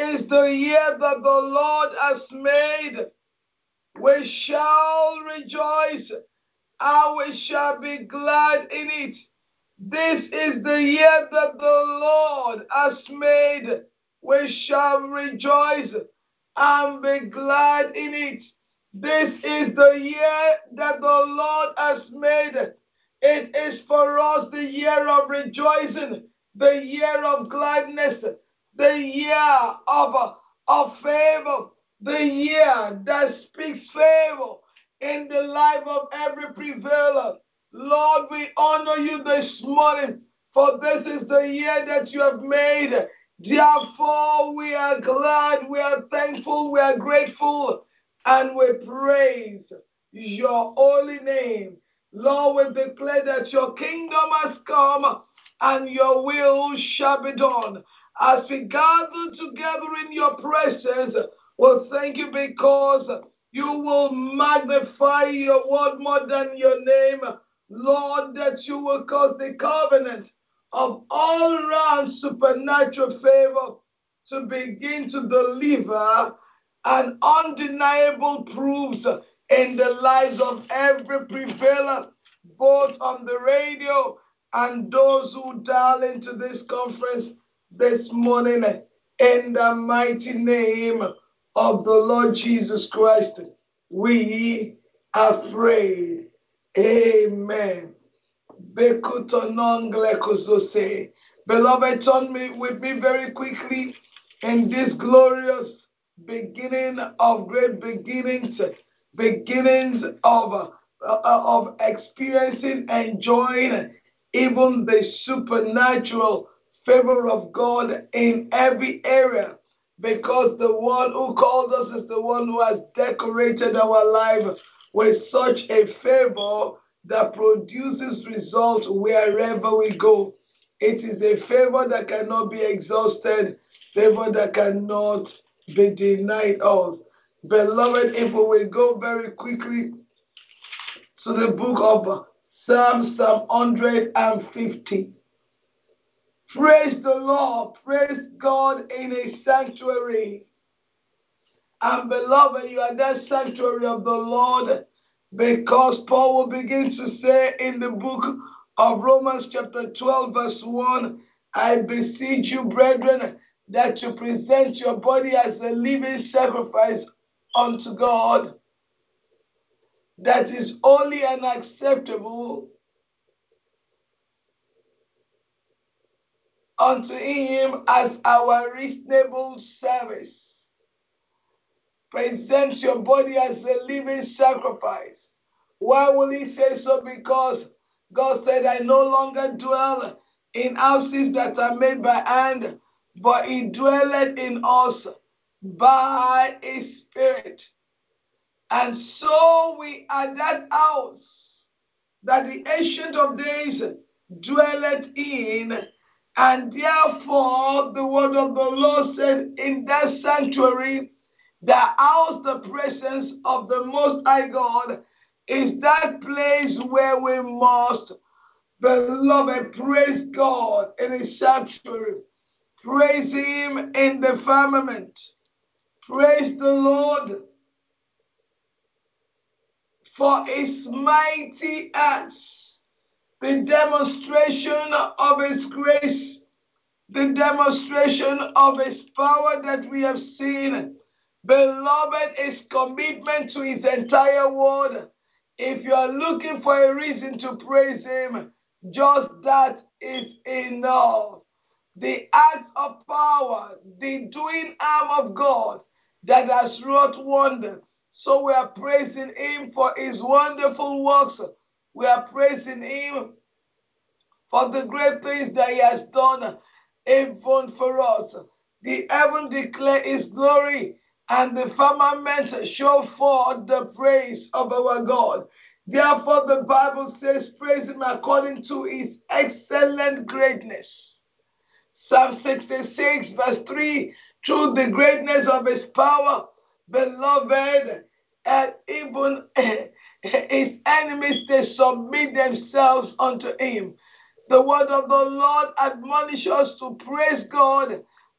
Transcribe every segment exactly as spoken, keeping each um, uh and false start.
is the year that the Lord has made. We shall rejoice and we shall be glad in it. This is the year that the Lord has made. We shall rejoice and be glad in it. This is the year that the Lord has made. It is for us the year of rejoicing, the year of gladness, the year of, of favor, the year that speaks favor in the life of every prevailer. Lord, we honor you this morning, for this is the year that you have made. Therefore, we are glad, we are thankful, we are grateful, and we praise your holy name. Lord, we declare that your kingdom has come and your will shall be done. As we gather together in your presence, well, thank you because you will magnify your word more than your name. Lord, that you will cause the covenant of all-round supernatural favor to begin to deliver an undeniable proofs in the lives of every prevailer, both on the radio and those who dial into this conference this morning. In the mighty name of the Lord Jesus Christ, we are prayed. Amen. Beloved, turn me with me very quickly in this glorious beginning of great beginnings, beginnings of, uh, of experiencing, enjoying even the supernatural favor of God in every area, because the one who called us is the one who has decorated our life with such a favor that produces results wherever we go. It is a favor that cannot be exhausted, favor that cannot be denied us. Beloved, if we will go very quickly to the book of Psalm, Psalm one hundred fifty. Praise the Lord, praise God in his sanctuary. And beloved, you are that sanctuary of the Lord, because Paul will begin to say in the book of Romans chapter twelve verse one, I beseech you, brethren, that you present your body as a living sacrifice unto God, that is holy and acceptable unto him as our reasonable service. Present your body as a living sacrifice. Why will he say so? Because God said, I no longer dwell in houses that are made by hand, but he dwelleth in us by his Spirit. And so we are that house that the Ancient of Days dwelleth in, and therefore the word of the Lord said, in that sanctuary, the house, the presence of the Most High God, is that place where we must, beloved, praise God in his sanctuary. Praise him in the firmament. Praise the Lord for his mighty acts, the demonstration of his grace, the demonstration of his power that we have seen. Beloved, his commitment to his entire word. If you are looking for a reason to praise him, just that is enough. The acts of power, the doing arm of God that has wrought wonder. So we are praising him for his wonderful works. We are praising him for the great things that he has done, even for us. The heaven declare his glory, and the firmament show forth the praise of our God. Therefore the Bible says, praise him according to his excellent greatness. Psalm sixty-six verse three, through the greatness of his power, beloved, and even his enemies, they submit themselves unto him. The word of the Lord admonishes us to praise God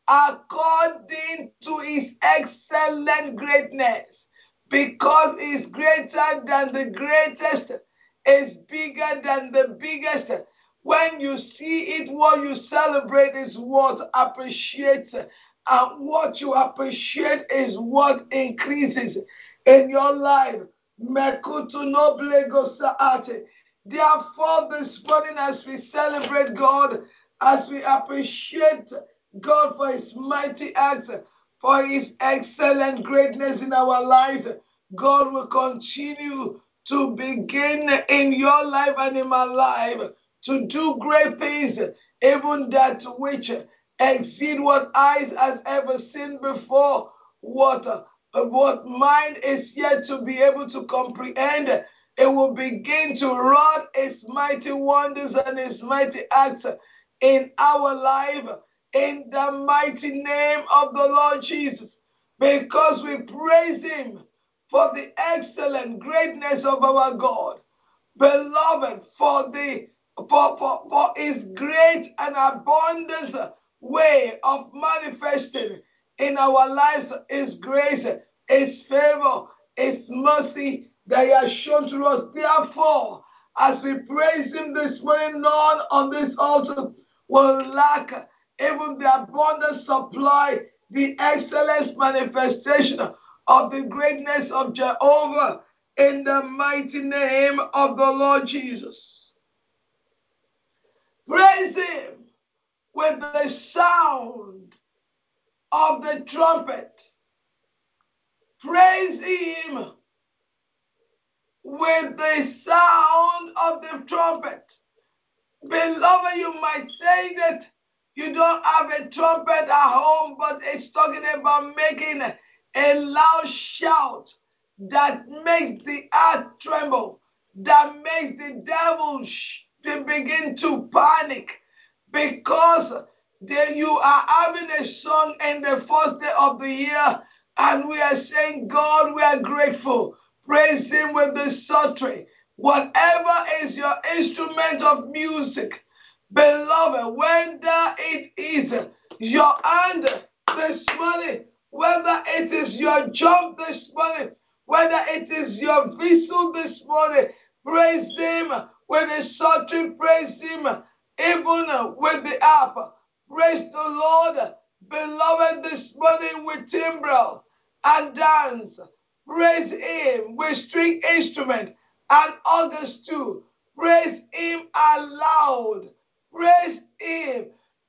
according to his excellent greatness, because he's greater than the greatest, is bigger than the biggest. When you see it, what you celebrate is what appreciates, and what you appreciate is what increases in your life. Mekutu noble gosaate. Therefore, this morning, as we celebrate God, as we appreciate God for his mighty acts, for his excellent greatness in our lives, God will continue to begin in your life and in my life to do great things, even that which exceed what eyes has ever seen before, what, what mind is yet to be able to comprehend. It will begin to run its mighty wonders and its mighty acts in our life, in the mighty name of the Lord Jesus, because we praise him for the excellent greatness of our God. Beloved, for the for, for, for his great and abundant way of manifesting in our lives his grace, his favor, his mercy that he has shown to us. Therefore, as we praise him this morning, none on this altar will lack even the abundant supply, the excellent manifestation of the greatness of Jehovah, in the mighty name of the Lord Jesus. Praise him with the sound of the trumpet. Praise him with the sound of the trumpet. Beloved, you might say that you don't have a trumpet at home, but it's talking about making a loud shout that makes the earth tremble, that makes the devil sh- to begin to panic, because they, you are having a song in the first day of the year, and we are saying, God, we are grateful. Praise him with the psaltery. Whatever is your instrument of music, beloved, whether it is your hand this morning, whether it is your job this morning, whether it is your vessel this morning, praise him with the psaltery, praise him even with the harp. Praise the Lord, beloved, this morning with timbrel and dance. Praise him with string instrument and others too. Praise him aloud. Praise him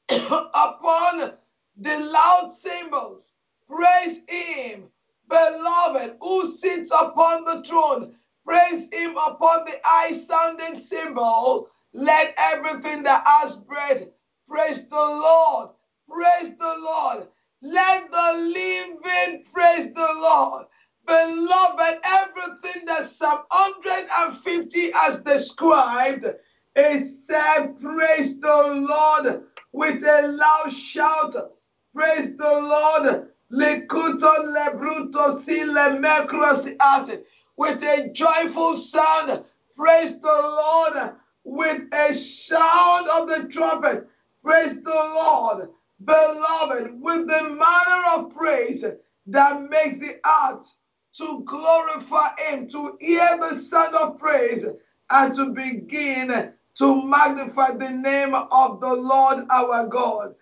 upon the loud cymbals. Praise him, beloved, who sits upon the throne. Praise him upon the high-sounding cymbal. Let everything that has breath praise the Lord. Praise the Lord. Let the living praise the Lord. Beloved, everything that Psalm one hundred fifty has described, it said, praise the Lord with a loud shout. Praise the Lord. Lekuto lebruto si lemekro si ate. With a joyful sound. Praise the Lord with a sound of the trumpet. Praise the Lord. Beloved, with the manner of praise that makes the heart to glorify him, to hear the sound of praise, and to begin to magnify the name of the Lord our God.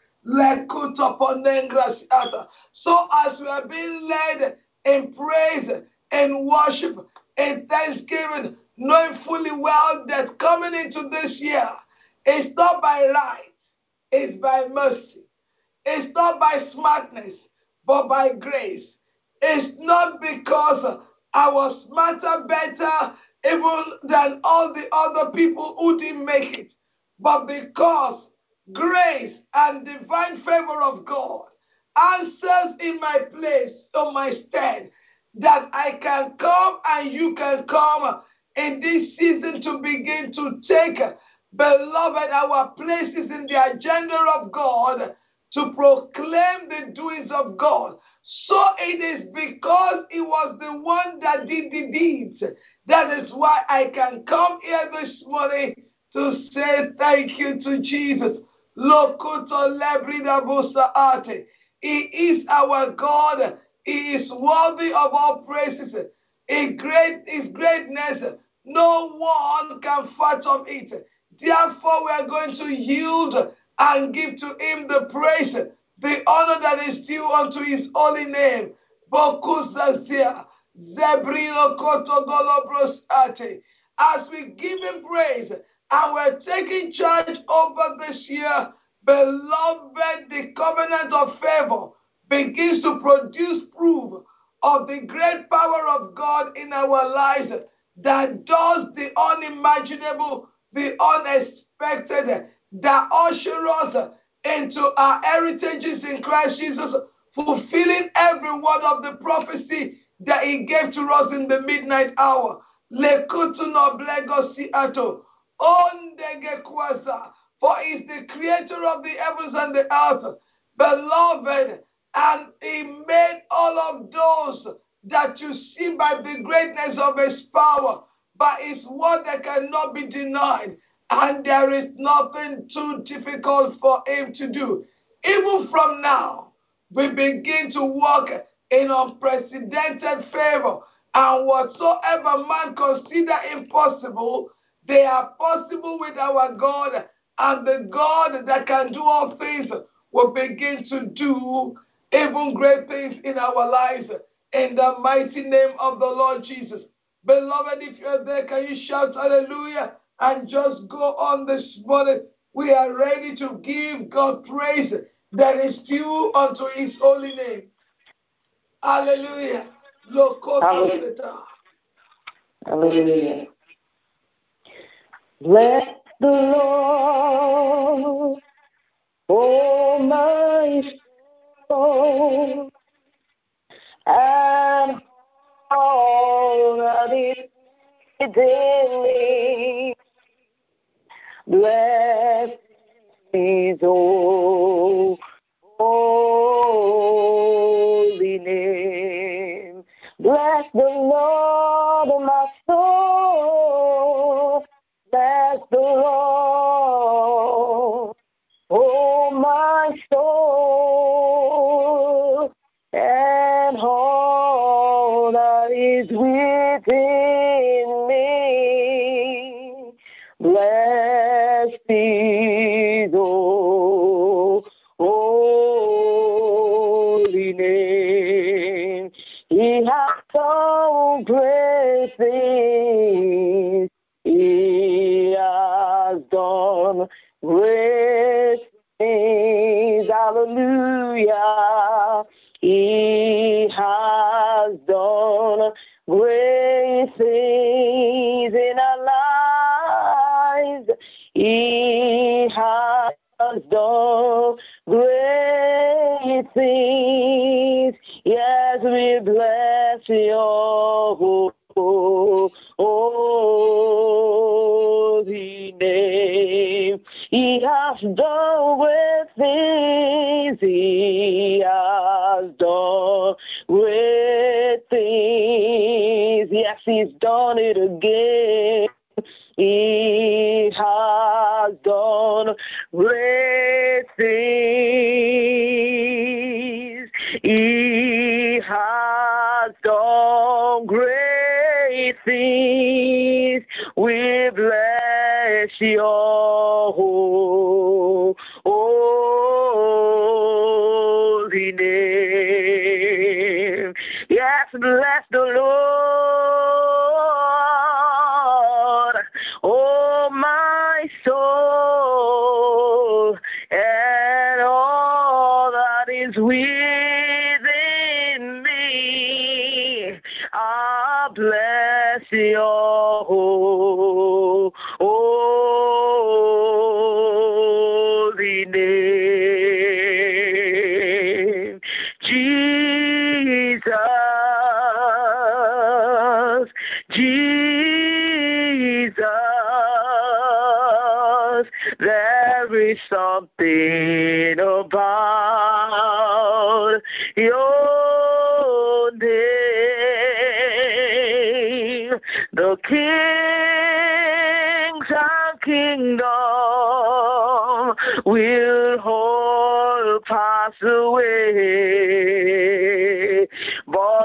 So as we are being led in praise, in worship, in thanksgiving, knowing fully well that coming into this year, it's not by right, it's by mercy. It's not by smartness, but by grace. It's not because I was smarter, better, even than all the other people who didn't make it, but because grace and divine favor of God answers in my place, on my stead, that I can come and you can come in this season to begin to take, beloved, our places in the agenda of God, to proclaim the doings of God. So it is because he was the one that did the deeds. That is why I can come here this morning to say thank you to Jesus. Lokuto lebrida busa ate. He is our God. He is worthy of all praises. His great, his greatness, no one can fathom it. Therefore, we are going to yield and give to him the praise, the honor that is due unto his holy name. Bokusazia, Zebrino Kotogolobros Ate. As we give him praise and we're taking charge over this year, beloved, the covenant of favor begins to produce proof of the great power of God in our lives that does the unimaginable, the unexpected, that usher us into our heritages in Christ Jesus, fulfilling every word of the prophecy that he gave to us in the midnight hour. Lekutuno blegosi ato, ondege kwasa, for he is the creator of the heavens and the earth, beloved, and he made all of those that you see by the greatness of his power, by his word that cannot be denied. And there is nothing too difficult for him to do. Even from now, we begin to walk in unprecedented favor. And whatsoever man consider impossible, they are possible with our God. And the God that can do all things will begin to do even great things in our lives. In the mighty name of the Lord Jesus. Beloved, if you're there, can you shout hallelujah? And just go on this morning. We are ready to give God praise that is due unto his holy name. Hallelujah. Hallelujah. Hallelujah. Bless the Lord, oh my soul, and all that is within me. Bless his holy name. Bless the Lord, my soul. Bless the Lord, oh my soul, and all that is within me. Bless his holy name. He has done great things. He has done great things. Hallelujah. He has done great things in our lives. He has done great things. Yes, we bless your holy name. He has done great things. He has done great things. Yes, he's done it again. He has done great things. He has done great things. We bless your holy name. Yes, bless the Lord, oh my soul, and all that is within me. I bless your holy name. Jesus, Jesus, there is something about your name. The kings and kingdom will all pass away,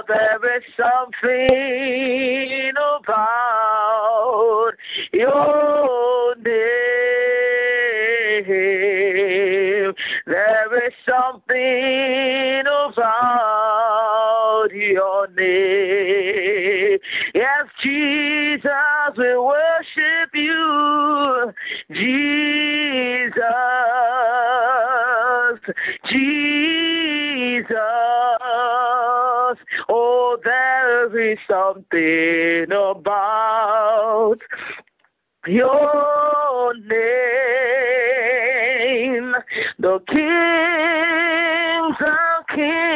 For there is something about your name. There is something about your name. Yes, Jesus, we worship you. Jesus, Jesus. Oh, there is something about your name. The kings of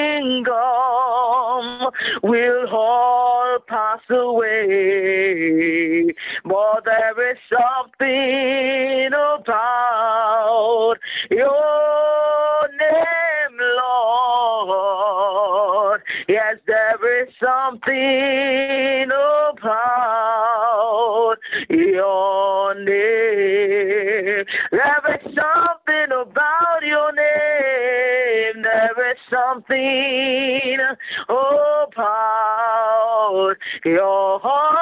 kingdom will all pass away, but there is something about your name, Lord. Yes, there is something about your name. There is something about your name. There is something about your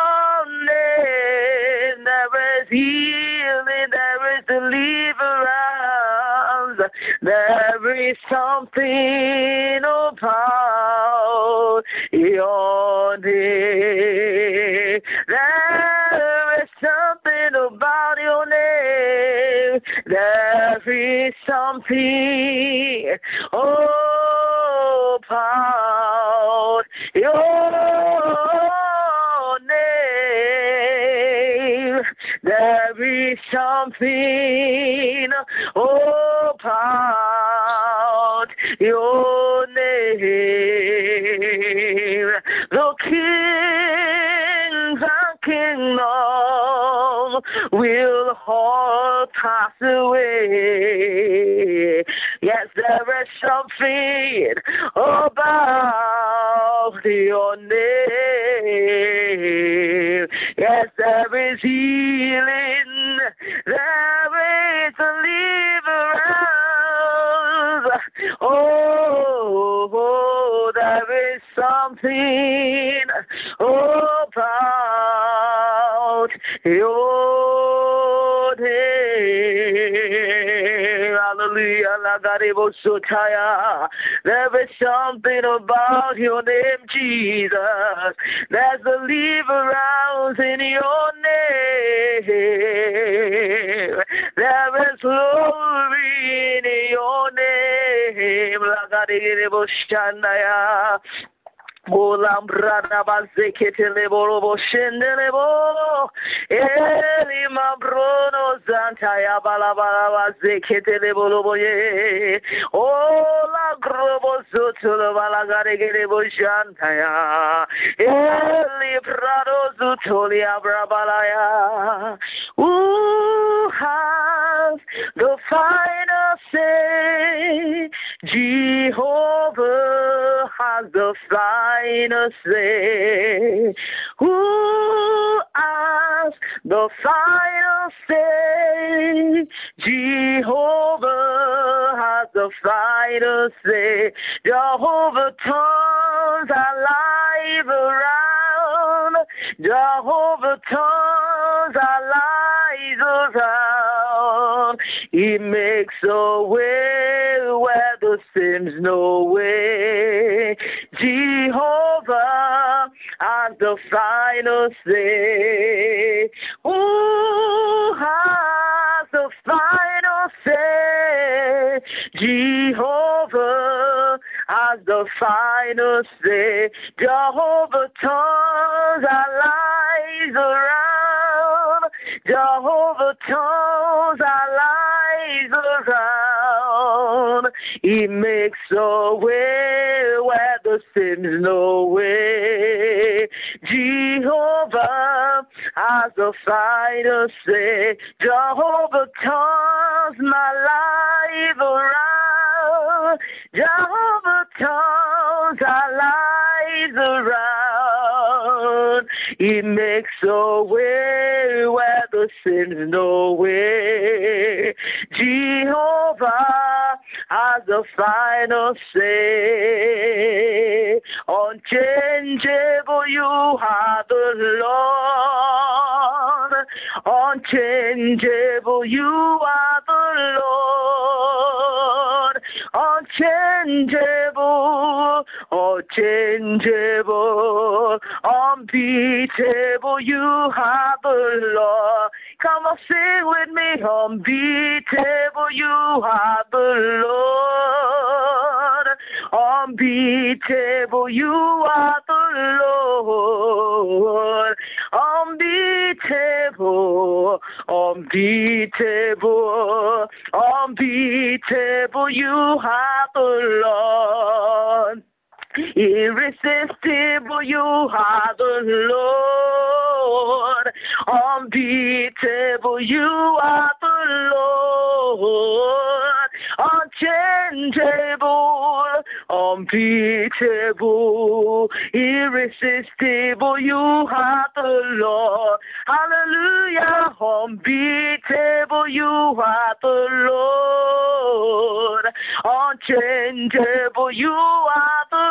name. There is healing. There is deliverance. There is something about your name. There is something about your name. There is something about your name. There is something about your name. The kings and kingdom will all pass away. Yes, there is something about your name. Yes, there is healing. There is deliverance. Oh, oh, there is something about your name. Hallelujah. There is something about your name, Jesus. There's deliverance in your name. There is glory in your name. Olam brada bazeketele boro boshendele bo eli mabrono zantaya balabala bazeketele bolo boye ola grobo zutulu balagare gere bojantaya eli brado zutuli abrabalaya. Who has the final say? Jehovah has the final say. Who has the final say? Jehovah has the final say. Jehovah turns our life around. Jehovah turns our lives around. He makes a way where there seems no way. Jehovah has the final say. Who has the final say? Jehovah has the final say. Jehovah turns our lives around. Jehovah turns our lives around. He makes a way where there seems no way. Jehovah has the final say. Jehovah turns my life around. Jehovah turns our lives around. He makes a way where there seems no way. Jehovah has the final say. Unchangeable, you are the Lord. Unchangeable, you are the Lord. Unchangeable, unchangeable, unbeatable, you are the Lord. Come on, sing with me. Unbeatable, you are the Lord. Unbeatable, you are the Lord. Unbeatable, unbeatable, unbeatable, you are the Lord. Irresistible, you are the Lord. Unbeatable, you are the Lord. Unchangeable, unbeatable, irresistible, you are the Lord. Hallelujah. Unbeatable, you are the Lord. Unchangeable, you are the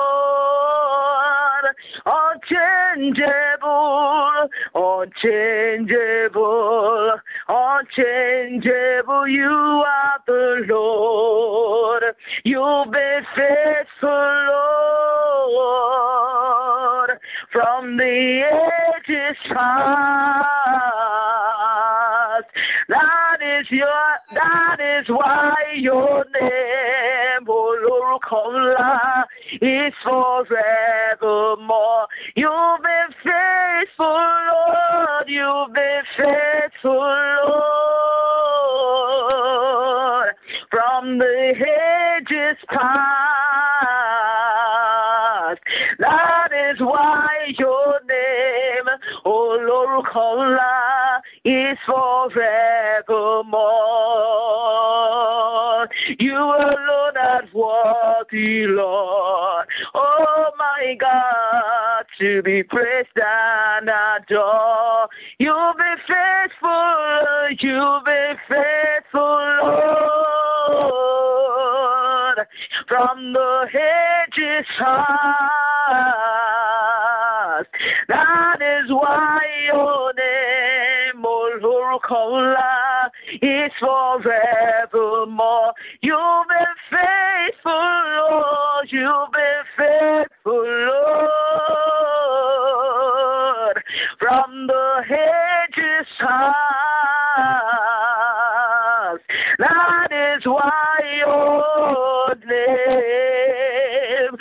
Lord. Unchangeable, unchangeable, unchangeable, you are the Lord. You've been faithful, Lord, from the ages past. That is your, that is why your name, Olukola, is forevermore. You've been faithful, Lord. You've been faithful, Lord, from the ages past. That is why your name, Olukola, is forevermore. You alone are worthy, Lord. Oh my God, to be praised and adored. You've been faithful, you've been faithful, Lord, from the ages past. That is why your name, Olukola, is forevermore. You've been faithful, Lord. You've been faithful, Lord, from the ages past. That is why your name,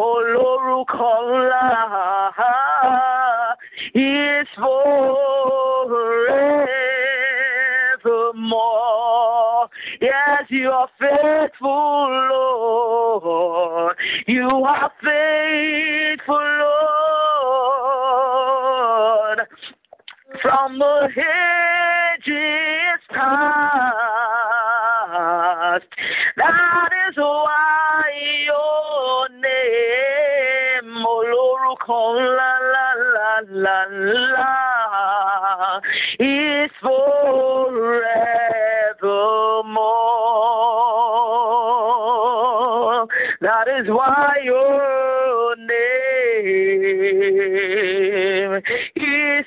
Olukola, is forevermore. Yes, you are faithful, Lord. You are faithful, Lord, from the ages past. That is why your name, Olukola, la la la la, is forevermore. That is why your name is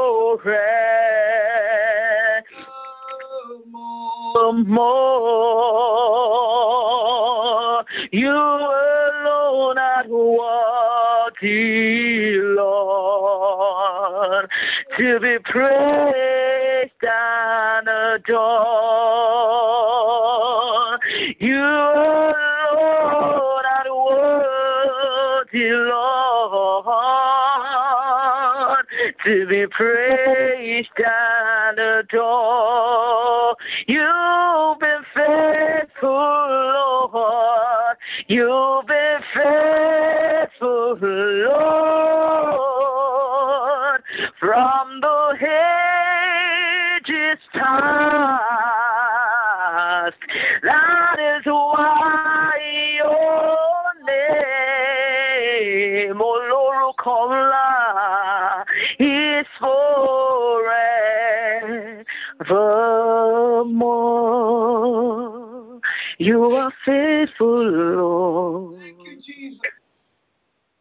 forevermore. You alone are worthy, Lord, to be praised and adored. You alone are worthy, Lord, to be praised and adored. You've been faithful, Lord. You've been faithful, Lord, from the ages past. That is why your name, Olukola, is forevermore. You are faithful, Lord. Thank you, Jesus.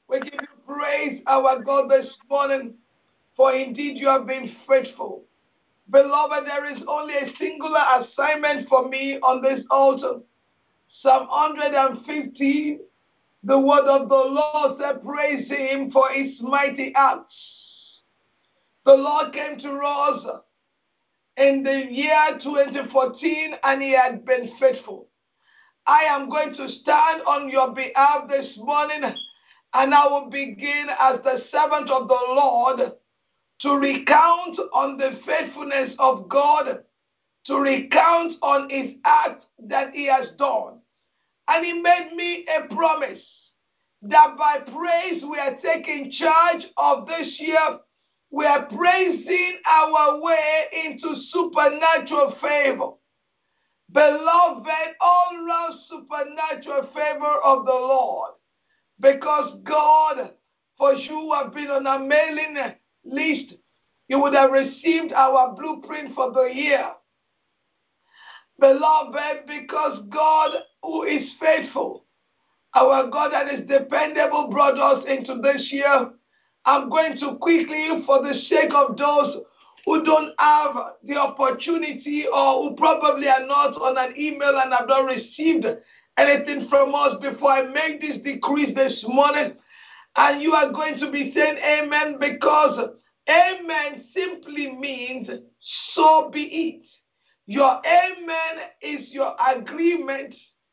our God this morning, for indeed you have been faithful. Beloved, there is only a singular assignment for me on this altar. Psalm one hundred fifty, the word of the Lord said, praise him for his mighty acts. The Lord came to us in the year twenty fourteen and he had been faithful. I am going to stand on your behalf this morning, and I will begin as the servant of the Lord to recount on the faithfulness of God, to recount on his act that he has done. And he made me a promise that by praise we are taking charge of this year. We are praising our way into supernatural favor. Beloved, all-round supernatural favor of the Lord. Because God, for you have been on a mailing list, you would have received our blueprint for the year. Beloved, because God, who is faithful, our God that is dependable, brought us into this year. I'm going to quickly, for the sake of those who don't have the opportunity or who probably are not on an email and have not received anything from us, before I make this decrease this morning, and you are going to be saying amen, because amen simply means so be it. Your amen is your agreement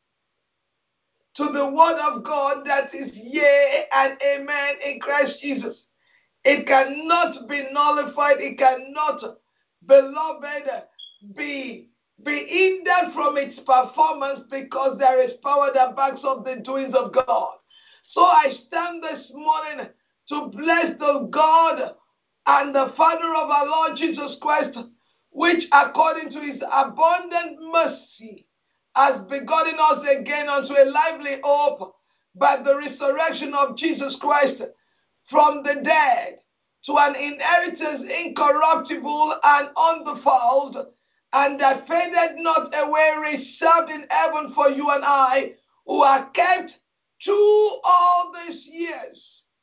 to the word of God that is yea and amen in Christ Jesus. It cannot be nullified. It cannot, beloved, be, be hindered from its performance, because there is power that backs up the doings of God. So I stand this morning to bless the God and the Father of our Lord Jesus Christ, which according to his abundant mercy has begotten us again unto a lively hope by the resurrection of Jesus Christ from the dead, to an inheritance incorruptible and undefiled, and that faded not away, reserved in heaven for you and I, who are kept through all these years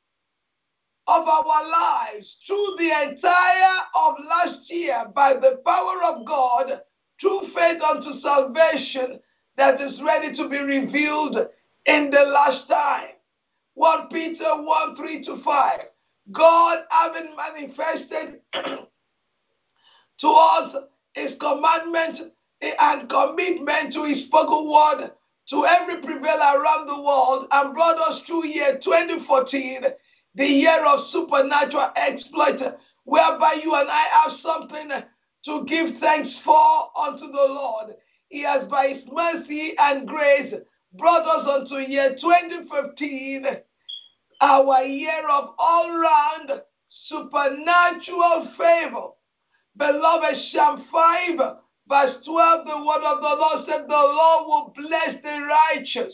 of our lives, through the entire of last year, by the power of God, through faith unto salvation that is ready to be revealed in the last time. First Peter one, three to five. God, having manifested to us his commandment and commitment to his spoken word to every prevailer around the world, and brought us through year twenty fourteen, the year of supernatural exploit, whereby you and I have something to give thanks for unto the Lord. He has by his mercy and grace brought us unto year twenty fifteen, our year of all-round supernatural favor. Beloved, Psalm five, verse twelve, the word of the Lord said, the Lord will bless the righteous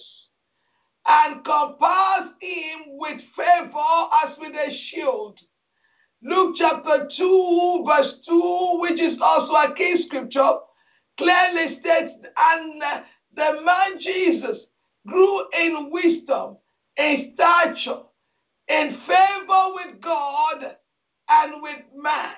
and compass him with favor as with a shield. Luke chapter two, verse two, which is also a key scripture, clearly states, and the man Jesus grew in wisdom, in stature, in favor with God and with man.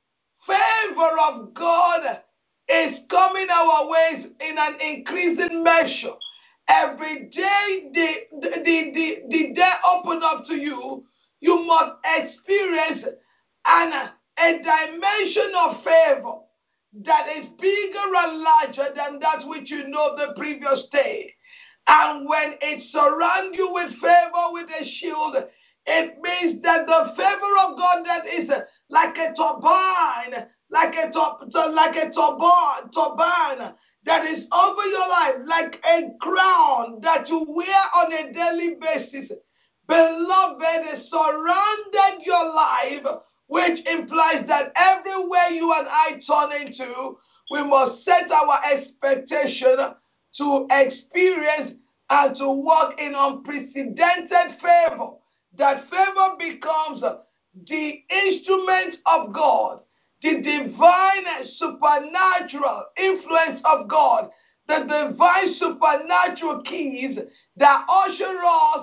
Favor of God is coming our ways in an increasing measure. Every day the, the, the, the day open up to you, you must experience an, a dimension of favor that is bigger and larger than that which you know the previous day. And when it surrounds you with favor, with a shield, it means that the favor of God that is like a turban, like a to, like a turban, turban that is over your life, like a crown that you wear on a daily basis. Beloved, it surrounded your life, which implies that everywhere you and I turn into, we must set our expectation to experience and to walk in unprecedented favor. That favor becomes the instrument of God, the divine supernatural influence of God, the divine supernatural keys that usher us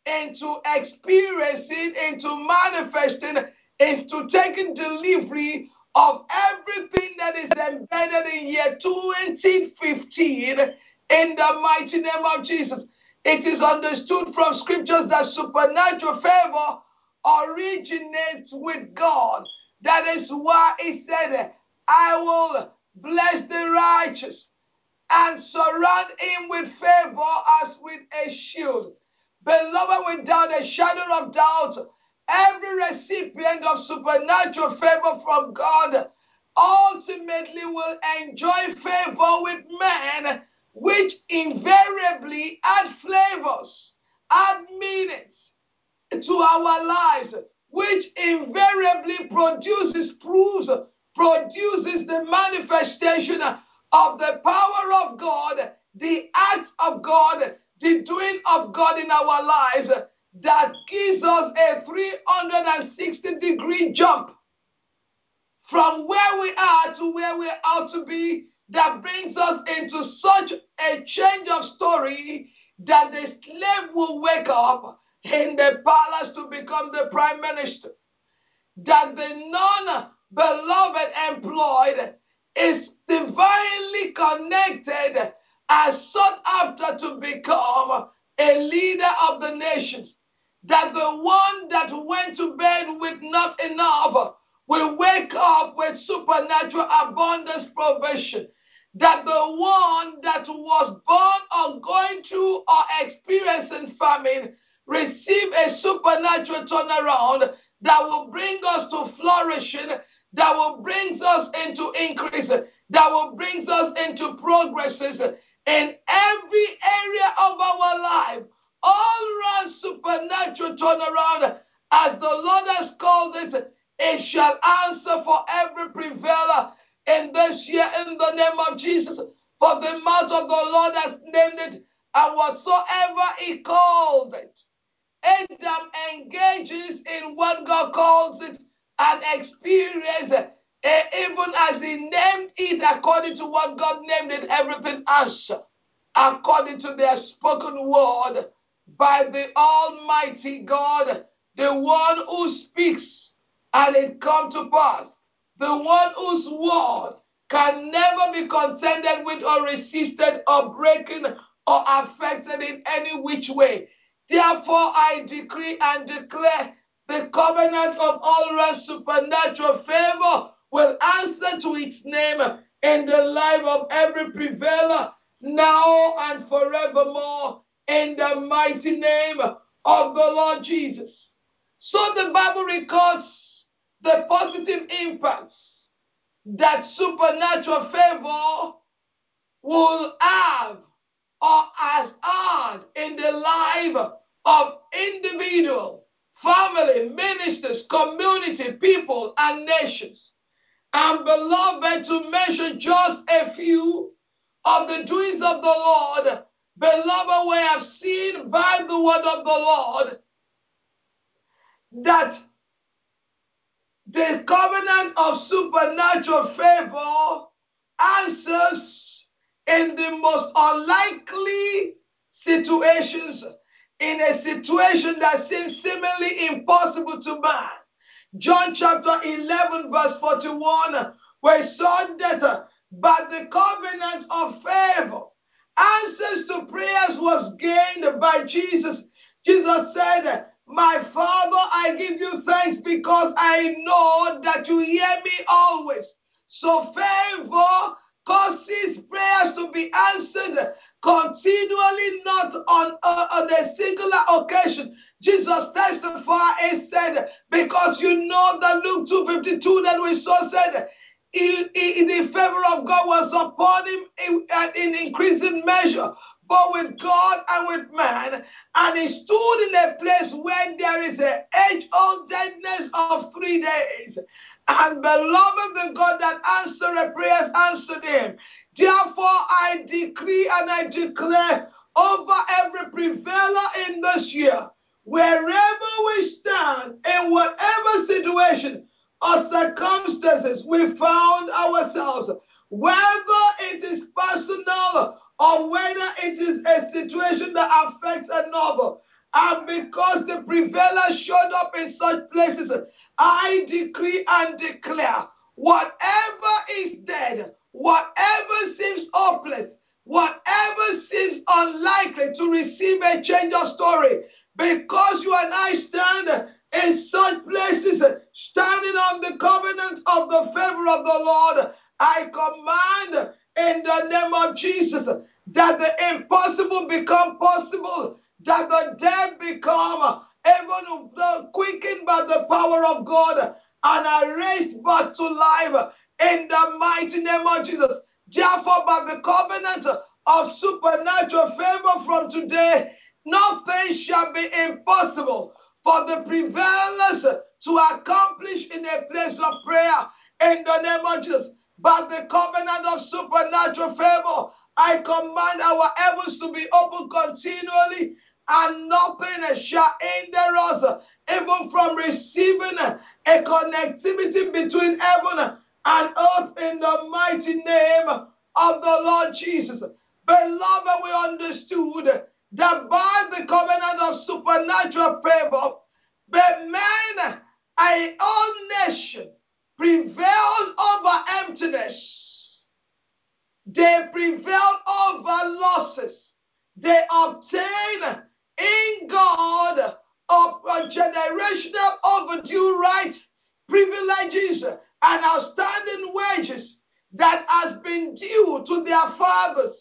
into experiencing, into manifesting, into taking delivery of everything that is embedded in year twenty fifteen in the mighty name of Jesus. It is understood from scriptures that supernatural favor originates with God. That is why he said, I will bless the righteous and surround him with favor as with a shield. Beloved, without a shadow of doubt, every recipient of supernatural favor from God ultimately will enjoy favor with men, which invariably add flavors, add meanings to our lives, which invariably produces, proves, produces the manifestation of the power of God, the act of God, the doing of God in our lives that gives us a three hundred sixty degree jump from where we are to where we ought to be, that brings us into such a change of story that the slave will wake up in the palace to become the prime minister, that the non-beloved employed is divinely connected and sought after to become a leader of the nations, that the one that went to bed with not enough will wake up with supernatural abundance provision, that the one that was born or going through or experiencing famine receive a supernatural turnaround that will bring us to flourishing, that will bring us into increase, that will bring us into progresses in every area of our life. All around supernatural turnaround, as the Lord has called it, it shall answer for every prevaler in this year in the name of Jesus. For the mouth of the Lord has named it, and whatsoever he called it, Adam engages in what God calls it and experiences it, even as he named it according to what God named it, everything answer according to their spoken word by the Almighty God, the one who speaks and it come to pass, the one whose word can never be contended with or resisted or broken or affected in any which way. Therefore, I decree and declare the covenant of all-round supernatural favor will answer to its name in the life of every prevailer now and forevermore in the mighty name of the Lord Jesus. So the Bible records the positive impacts that supernatural favor will have or has had in the life of individual, family, ministers, community, people, and nations. And beloved, to mention just a few of the doings of the Lord, beloved, we have seen by the word of the Lord that the covenant of supernatural favor answers in the most unlikely situations, in a situation that seems seemingly impossible to man. John chapter eleven verse forty-one, where he saw that by the covenant of favor, answers to prayers was gained by Jesus. Jesus said, my Father, I give you thanks because I know that you hear me always. So favor causes prayers to be answered continually, not on, uh, on a singular occasion. Jesus testified and said, because you know that Luke two fifty-two that we saw said, in, in the favor of God was upon him in, in increasing measure, but with God and with man. And he stood in a place where there is an age-old deadness of three days. And beloved, the God that answered prayers answered him. Therefore, I decree and I declare over every prevailer in this year, wherever we stand, in whatever situation or circumstances we found ourselves, whether it is personal or whether it is a situation that affects another, And because the prevailers showed up in such places, I decree and declare, whatever is dead, whatever seems hopeless, whatever seems unlikely to receive a change of story, because you and I stand in such places, standing on the covenant of the favor of the Lord, I command in the name of Jesus that the impossible become possible, that the dead become even quickened by the power of God and are raised back to life in the mighty name of Jesus. Therefore, by the covenant of supernatural favor from today, nothing shall be impossible for the prevailers to accomplish in a place of prayer in the name of Jesus. By the covenant of supernatural favor, I command our heavens to be open continually, and nothing shall hinder us even from receiving a connectivity between heaven and earth in the mighty name of the Lord Jesus. Beloved, we understood that by the covenant of supernatural favor, the men, a whole nation, prevailed over emptiness. They prevailed over losses. They obtained in God of a generational overdue rights, privileges, and outstanding wages that has been due to their fathers.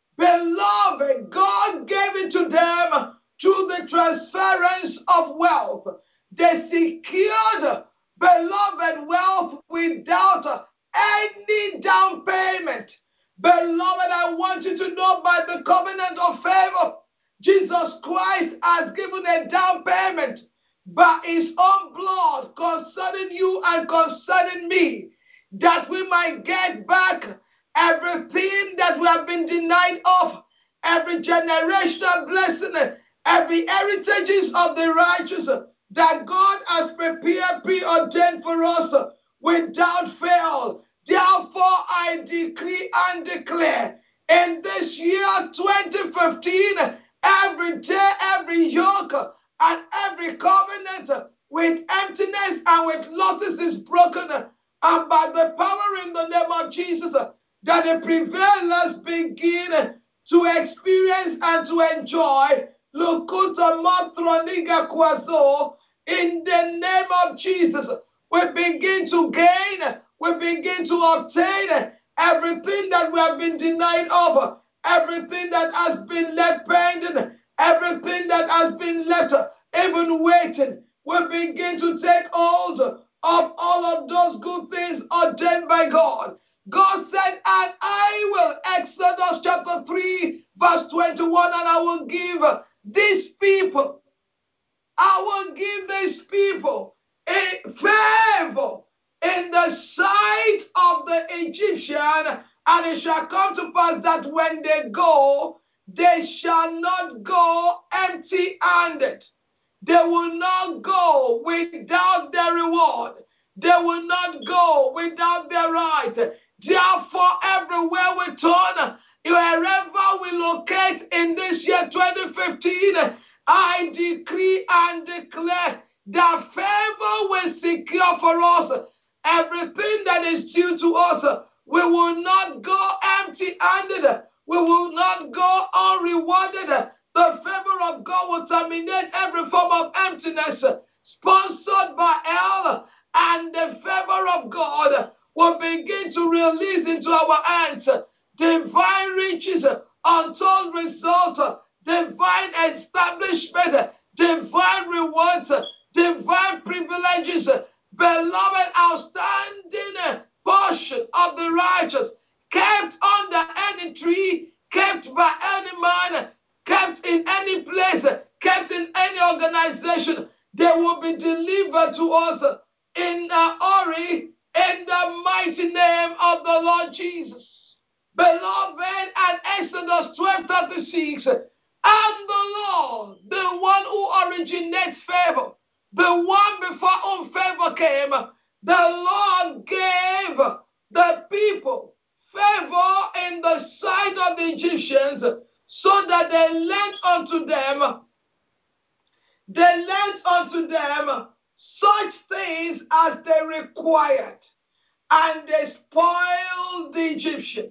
Beloved, God gave it to them through the transference of wealth. They secured, beloved, wealth without any down payment. Beloved, I want you to know by the covenant of favor, Jesus Christ has given a down payment by his own blood concerning you and concerning me, that we might get back everything that we have been denied of, every generational blessing, every heritages of the righteous that God has prepared, preordained for us without fail. Therefore, I decree and declare in this year twenty fifteen, every day, every yoke, and every covenant with emptiness and with losses is broken. And by the power in the name of Jesus, that the prevailers begin to experience and to enjoy Lukuta Matroniga Kwazo in the name of Jesus. We begin to gain, we begin to obtain everything that we have been denied of, everything that has been left pending, everything that has been left even waiting. We begin to take hold of all of those good things ordained by God. God said, and I will, Exodus chapter three, verse twenty-one, and I will give these people, I will give these people a favor in the sight of the Egyptian, and it shall come to pass that when they go, they shall not go empty-handed. They will not go without their reward. They will not go without their right. Therefore, everywhere we turn, wherever we locate in this year twenty fifteen, I decree and declare that favor will secure for us everything that is due to us. We will not go empty-handed. We will not go unrewarded. The favor of God will terminate every form of emptiness sponsored by hell, and the favor of God will begin to release into our hands divine riches, untold results, divine establishment, divine rewards, divine privileges. Beloved, outstanding portion of the righteous, kept under any tree, kept by any man, kept in any place, kept in any organization, they will be delivered to us in a hurry in the mighty name of the Lord Jesus. Beloved, at Exodus twelve thirty-six, and the Lord, the one who originates favor, the one before whom favor came, the Lord gave the people favor in the sight of the Egyptians, so that they lent unto them They lent unto them such things as they required, and they spoiled the Egyptian.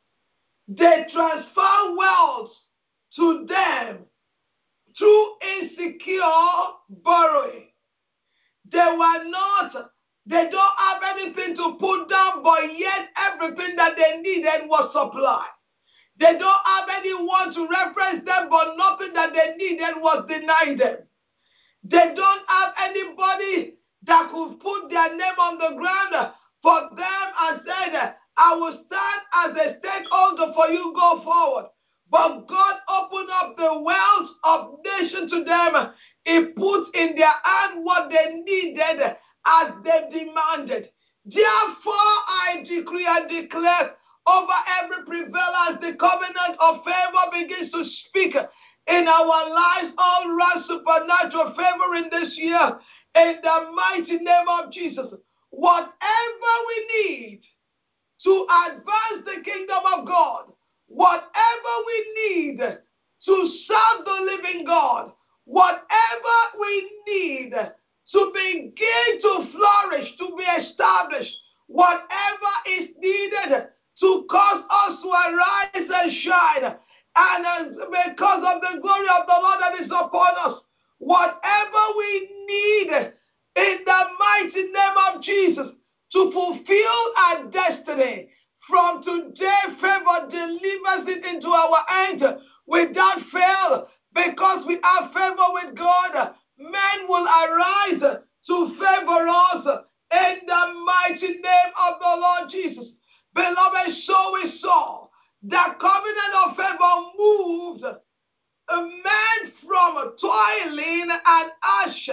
They transfer wealth to them through insecure borrowing. They were not, they don't have anything to put down, but yet everything that they needed was supplied. They don't have anyone to reference them, but nothing that they needed was denied them. They don't have anybody that could put their name on the ground for them and said, I will stand as a stakeholder for you, go forward. But God opened up the wealth of nation to them. He put in their hand what they needed as they demanded. Therefore, I decree and declare over every prevalence, the covenant of favor begins to speak in our lives, all around supernatural favor in this year, in the mighty name of Jesus. Whatever we need to advance the kingdom of God, whatever we need to serve the living God, whatever we need to begin to flourish, to be established, whatever is needed to cause us to arise and shine, and because of the glory of the Lord that is upon us, whatever we need in the mighty name of Jesus to fulfill our destiny, from today favor delivers it into our hands without fail. Because we have favor with God, men will arise to favor us in the mighty name of the Lord Jesus. Beloved, so we saw that covenant of favor moved a man from toiling and ash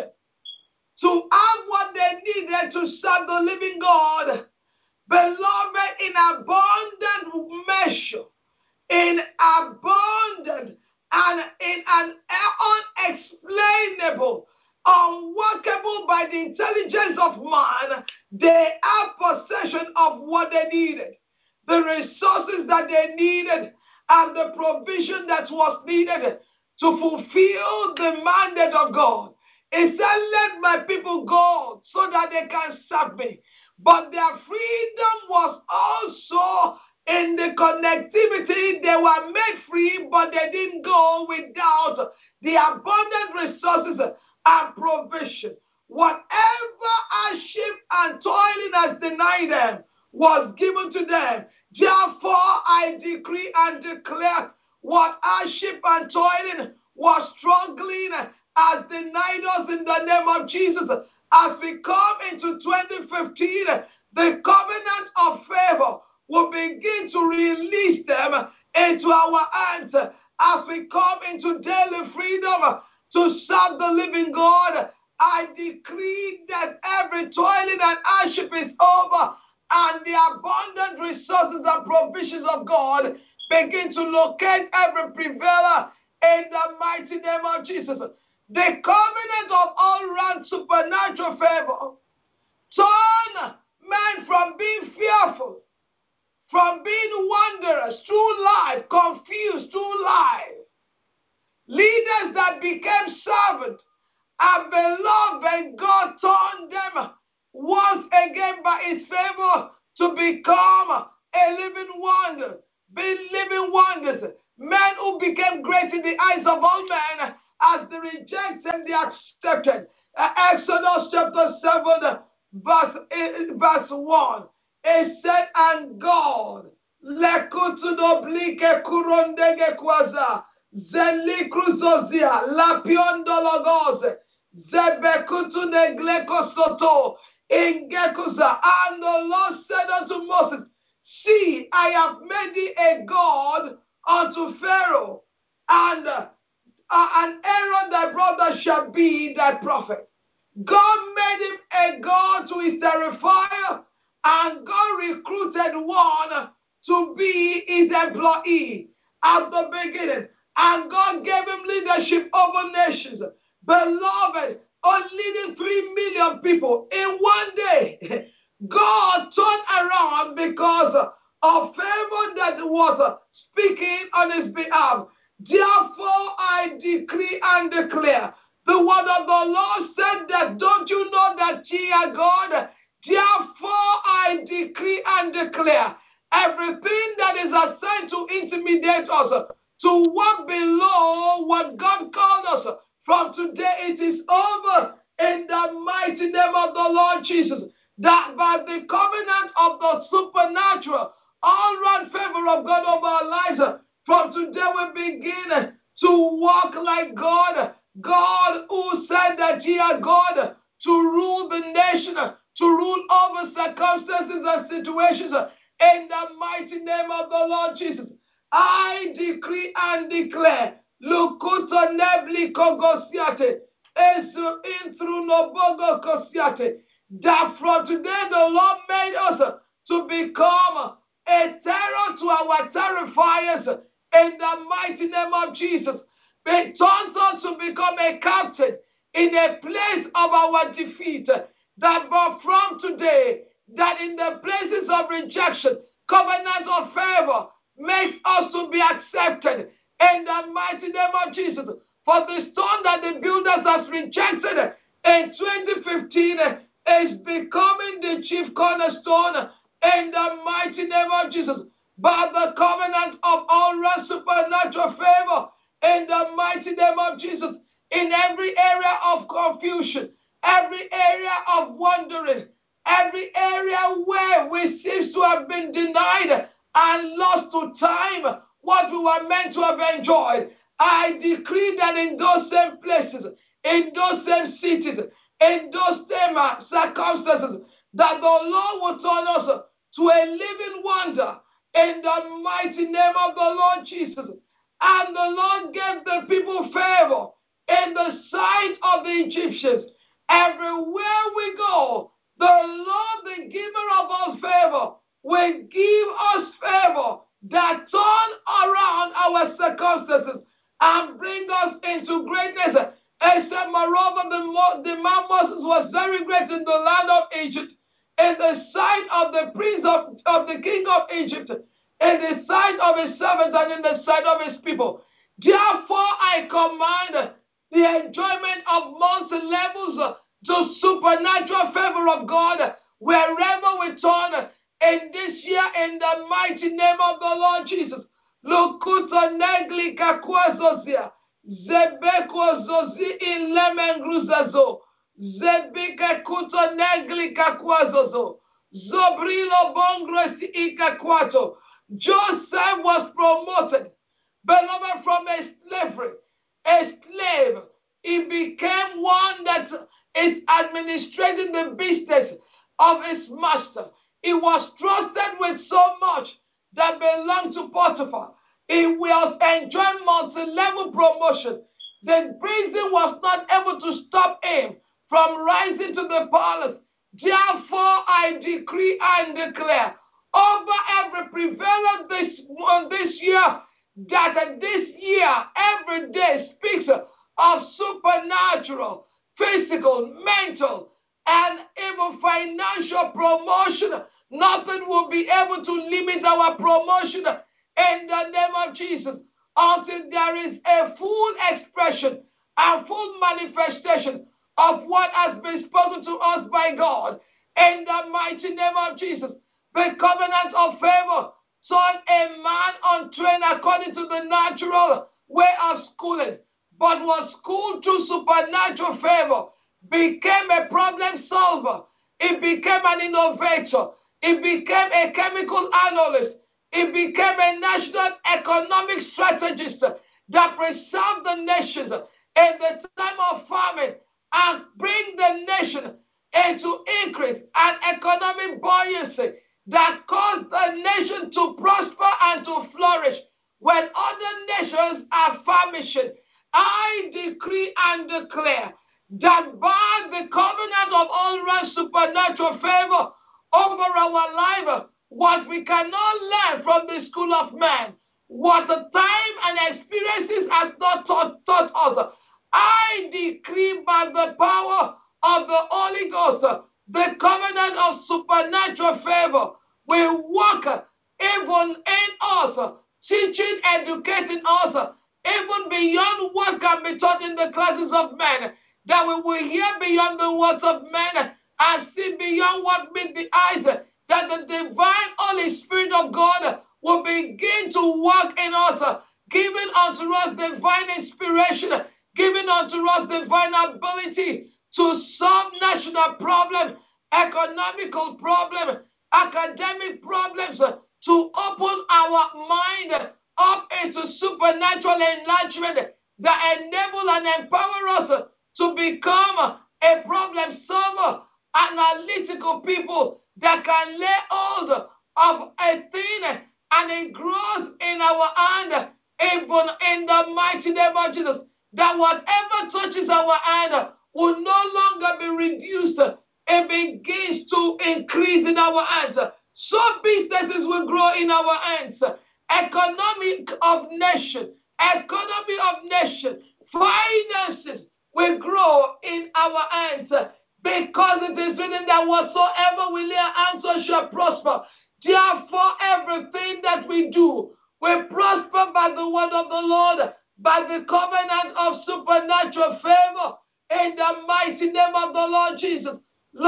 to have what they needed to serve the living God. Beloved, in abundant measure, in abundant and in an unexplainable, unworkable by the intelligence of man, they have possession of what they needed, the resources that they needed, and the provision that was needed to fulfill the mandate of God. It said, let my people go so that they can serve me. But their freedom was also in the connectivity. They were made free, but they didn't go without the abundant resources and provision. Whatever hardship and toiling has denied them was given to them. Therefore, I decree and declare what hardship and toiling was struggling has denied us in the name of Jesus. As we come into twenty fifteen, the covenant of favor will begin to release them into our hands. As we come into daily freedom to serve the living God, I decree that every toiling and hardship is over, and the abundant resources and provisions of God begin to locate every prevailer in the mighty name of Jesus. The covenant of all-round supernatural favor turn men from being fearful, from being wanderers through life, confused through life, leaders that became servants, and beloved, God turned them once again by his favor to become a living wonder, be living wonders, men who became great in the eyes of all men. As they rejected, they accepted. Uh, Exodus chapter seven, verse, uh, verse one. It said, and God, lekutudoblike kurondege kwaza, zelikruzozia, lapiondologoze, zebekutu negleko soto, ingekuza. And the Lord said unto Moses, see, I have made thee a God unto Pharaoh, and uh, Uh, and Aaron thy brother shall be thy prophet. God made him a God to his terrifier, and God recruited one to be his employee at the beginning. And God gave him leadership over nations. Beloved, on leading three million people in one day, God turned around because of favor that was speaking on his behalf. Therefore, I decree and declare The word of the Lord said that, don't you know that ye are God? Therefore I decree and declare, everything that is assigned to intimidate us, to walk below what God called us, from today it is over in the mighty name of the Lord Jesus. That by the covenant of the supernatural, all-round favor of God over our lives, from today we begin to walk like God. God who said that ye are God, to rule the nation, to rule over circumstances and situations, in the mighty name of the Lord Jesus. I decree and declare, Lukuta nebli kogosiate, esu intru nobogo kosiate, that from today the Lord made us to become a terror to our terrifiers, in the mighty name of Jesus. He turns us to become a captain in a place of our defeat. That but from today, that in the places of rejection, covenant of favor makes us to be accepted in the mighty name of Jesus. For the stone that the builders has rejected in twenty fifteen is becoming the chief cornerstone in the mighty name of Jesus. By the covenant of all-round supernatural favor, in the mighty name of Jesus, in every area of confusion, every area of wandering, every area where we seem to have been denied and lost to time what we were meant to have enjoyed, I decree that in those same places, in those same cities, in those same circumstances, that the Lord will turn us to a living wonder in the mighty name of the Lord Jesus. And the Lord gave the people favor in the sight of the Egyptians. Everywhere we go, the Lord, the giver of all favor, will give us favor that turn around our circumstances and bring us into greatness. And said, moreover, the, the man Moses was very great in the land of Egypt, in the sight of the prince of, of the king of Egypt, in the sight of his servants and in the sight of his people. Therefore, I command the enjoyment of multi levels to supernatural favor of God wherever we turn in this year, in the mighty name of the Lord Jesus. Lukuta negli kakwazozia, zebeko zozi in lemen gruzazo, zebika kuta negli kakwazozo, zobrilo bongresi ikakwato. Joseph was promoted, beloved, from a slavery, a slave. He became one that is administrating the business of his master. He was trusted with so much that belonged to Potiphar. He was enjoying multi-level promotion. The prison was not able to stop him from rising to the palace. Therefore, I decree and declare over every prevailed this, this year, that this year, every day speaks of supernatural, physical, mental, and even financial promotion. Nothing will be able to limit our promotion in the name of Jesus until there is a full expression and full manifestation of what has been spoken to us by God in the mighty name of Jesus. The covenant of favor turned a man untrained according to the natural way of schooling, but was schooled through supernatural favor, became a problem solver. He became an innovator. He became a chemical analyst. He became a national economic strategist that preserved the nations in the time of famine and bring the nation into increase and economic buoyancy that caused the nation to prosper and to flourish when other nations are famishing. I decree and declare that by the covenant of all-round supernatural favor over our life, what we cannot learn from the school of man, what the time and experiences has not taught, taught us, I decree by the power of the Holy Ghost, the covenant of supernatural favor will work even in us, teaching, educating us even beyond what can be taught in the classes of men, that we will hear beyond the words of men and see beyond what meets the eyes, that the divine Holy Spirit of God will begin to work in us, giving unto us divine inspiration, giving unto us divine ability to solve national problems, economical problems, academic problems, to open our mind up into supernatural enlargement that enable and empower us to become a problem solver, analytical people that can lay hold of a thing and it grows in our hand, even in the mighty name of Jesus, that whatever touches our hand will no longer be reduced. It begins to increase in our hands. So businesses will grow in our hands. Economic of nation, economy of nation, finances will grow in our hands, because it is written that whatsoever we lay hands on shall prosper. Therefore, everything that we do will prosper by the word of the Lord, by the covenant of supernatural favor, in the mighty name of the Lord Jesus.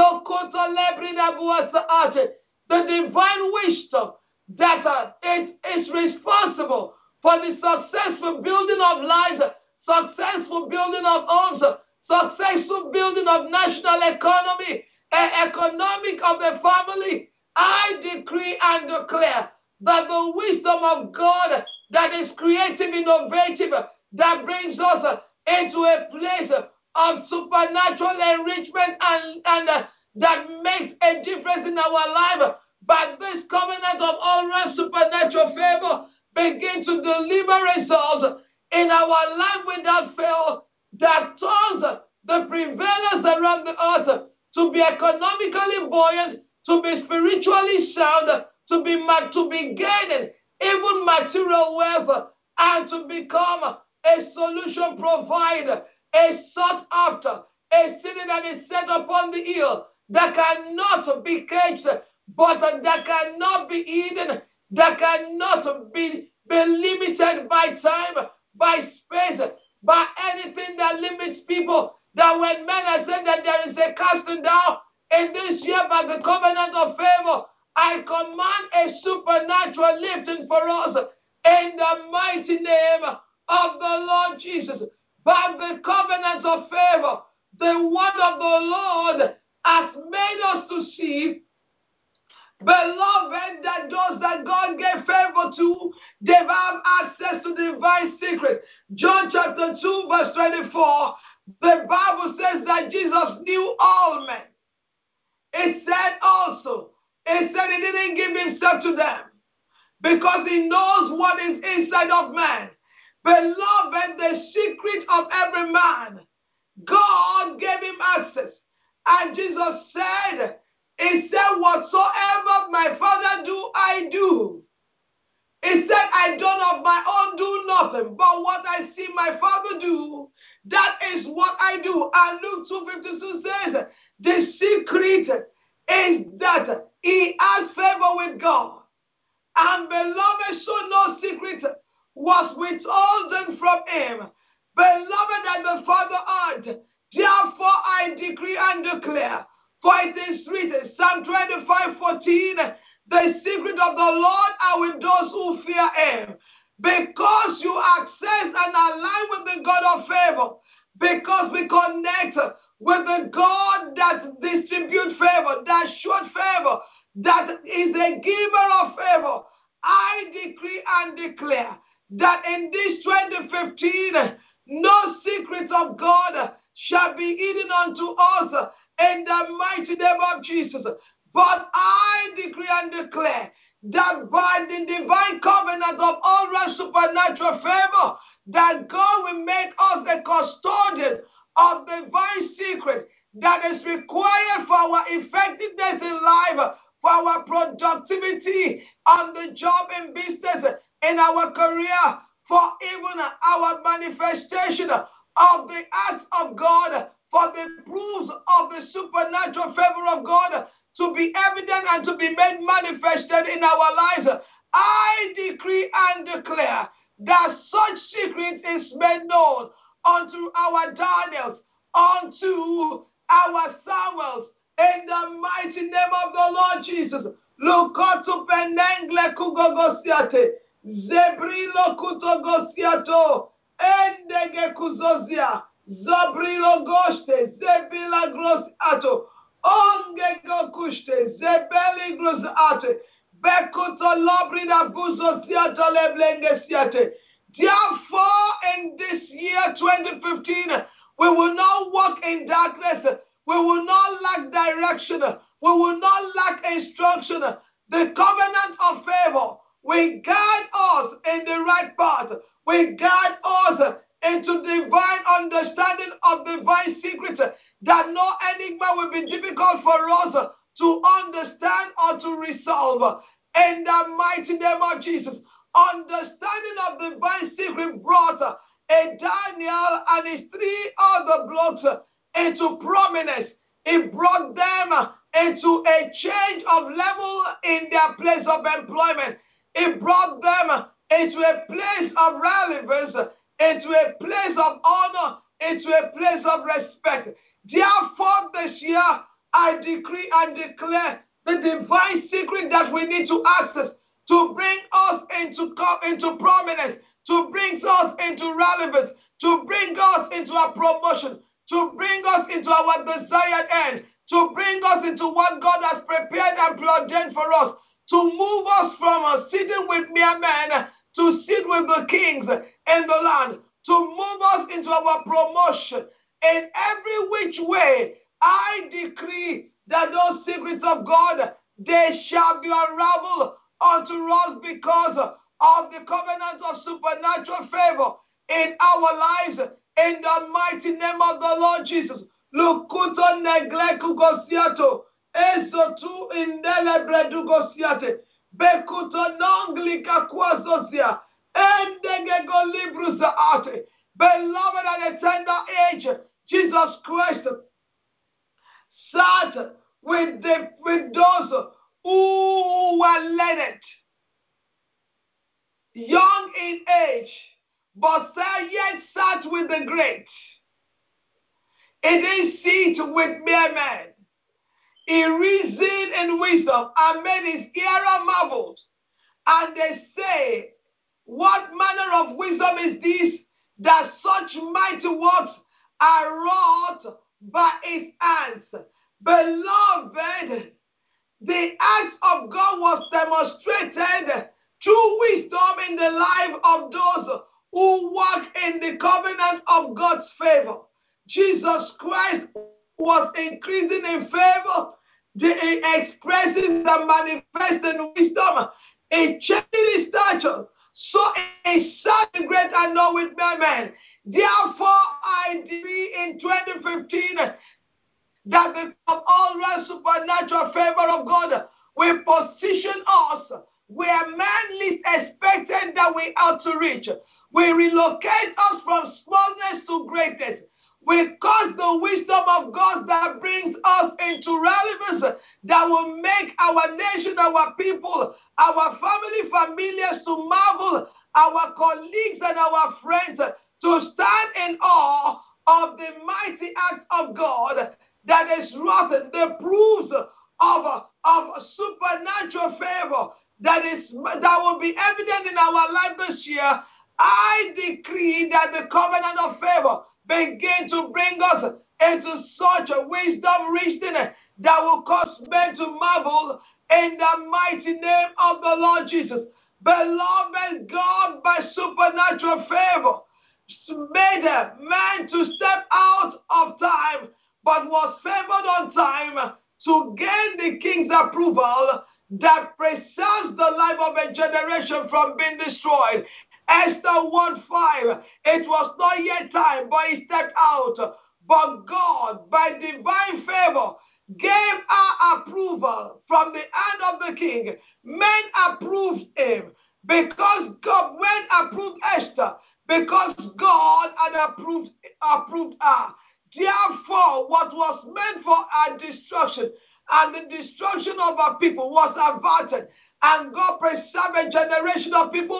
The divine wisdom that uh, it is responsible for the successful building of lives, successful building of homes, successful building of national economy, and economic of the family. I decree and declare that the wisdom of God that is creative, innovative, that brings us into a place of supernatural enrichment and, and uh, that makes a difference in our life, by this covenant of all-round supernatural favor, begin to deliver results in our life without fail, that turns the prevailers around the earth to be economically buoyant, to be spiritually sound, to be to be gaining even material wealth, and to become a solution provider, a sought after, a city that is set upon the hill, that cannot be caged, but that cannot be hidden, that cannot be, be limited by time, by space, by anything that limits people. That when men are saying that there is a casting down in this year by the covenant of favor, I command a supernatural lifting for us in the mighty name of the Lord Jesus. By the covenant of favor, the word of the Lord has made us to see, beloved, that those that God gave favor to, they have access to divine secrets. John chapter two, verse twenty-four, the Bible says that Jesus knew all men. It said also, it said he didn't give himself to them because he knows what is inside of man. Beloved, the secret of every man, God gave him access. And Jesus said, he said, whatsoever my Father do, I do. He said, I don't of my own do nothing, but what I see my Father do, that is what I do. And Luke two fifty-two says, the secret is that he has favor with God. And beloved, so no secret was withholden from him. Beloved, that the Father had. Therefore I decree and declare, for it is written, Psalm twenty-five fourteen, the secret of the Lord are with those who fear him. Because you access and align with the God of favor, because we connect with the God that distributes favor, that shows favor, that is a giver of favor, I decree and declare that in this twenty fifteen, no secret of God shall be hidden unto us in the mighty name of Jesus. But I decree and declare that by the divine covenant of all round supernatural favor, that God will make us the custodian of divine secret that is required for our effectiveness in life, for our productivity on the job and business, in our career, for even our manifestation of the acts of God, for the proofs of the supernatural favor of God to be evident and to be made manifested in our lives. I decree and declare that such secret is made known unto our Daniels, unto our Samuels, in the mighty name of the Lord Jesus. Lukotu penengle kugogosiate, zebrilo kutogosiato, endege kuzozia, zobrilo goste, zebila grosiato, ongego kushte, zebeli grosiate, bekuto lobrina buzosiato leblengesiate. Therefore, in this year twenty fifteen, we will not walk in darkness. We will not lack direction. We will not lack instruction. The covenant of favor will guide us in the right path. Will guide us into divine understanding of divine secrets, that no enigma will be difficult for us to understand or to resolve. In the mighty name of Jesus, understanding of divine secret brought a Daniel and his three other blocks into prominence. It brought them into a change of level in their place of employment. It brought them into a place of relevance, into a place of honor, into a place of respect. Therefore, this year, I decree and declare the divine secret that we need to access to bring us into, into prominence, to bring us into relevance, to bring us into a promotion, to bring us into our desired end, to bring us into what God has prepared and preordained for us, to move us from uh, sitting with mere men to sit with the kings in the land, to move us into our promotion. In every which way, I decree that those secrets of God, they shall be unraveled unto us because of the covenant of supernatural favor in our lives, in the mighty name of the Lord Jesus. Lukuto negleku gosiato, ezotu indele bredu gosiate, bekuto nonglika kwazozia, endegego libruza ate. Beloved, at a tender age, Jesus Christ sat with, the, with those who were learned, young in age, but yet sat with the great. He didn't sit with mere men. He reasoned in wisdom and made his hearer marveled. And they say, what manner of wisdom is this, that such mighty works are wrought by his hands? Beloved, the acts of God was demonstrated through wisdom in the life of those who walk in the covenant of God's favor. Jesus Christ was increasing in favor, expressing and manifesting wisdom. He changed his stature, so he sat great and not with men. Therefore, I decree in twenty fifteen that the all round supernatural favor of God will position us where man least expected that we ought to reach. We relocate us from smallness to greatness. We cause the wisdom of God that brings us into relevance, that will make our nation, our people, our family, familiars to marvel, our colleagues and our friends to stand in awe of the mighty act of God that is wrought, the proofs of, of supernatural favor that is that will be evident in our life this year. I decree that the covenant of favor begin to bring us into such a wisdom richness that will cause men to marvel in the mighty name of the Lord Jesus. Beloved, God by supernatural favor made man to step out of time, but was favored on time to gain the king's approval that preserves the life of a generation from being destroyed. Esther one five, it was not yet time, but he stepped out. But God, by divine favor, gave our approval from the hand of the king. Men approved him because God, when approved Esther, because God had approved, approved her. Therefore, what was meant for our destruction and the destruction of our people was averted. And God preserved a generation of people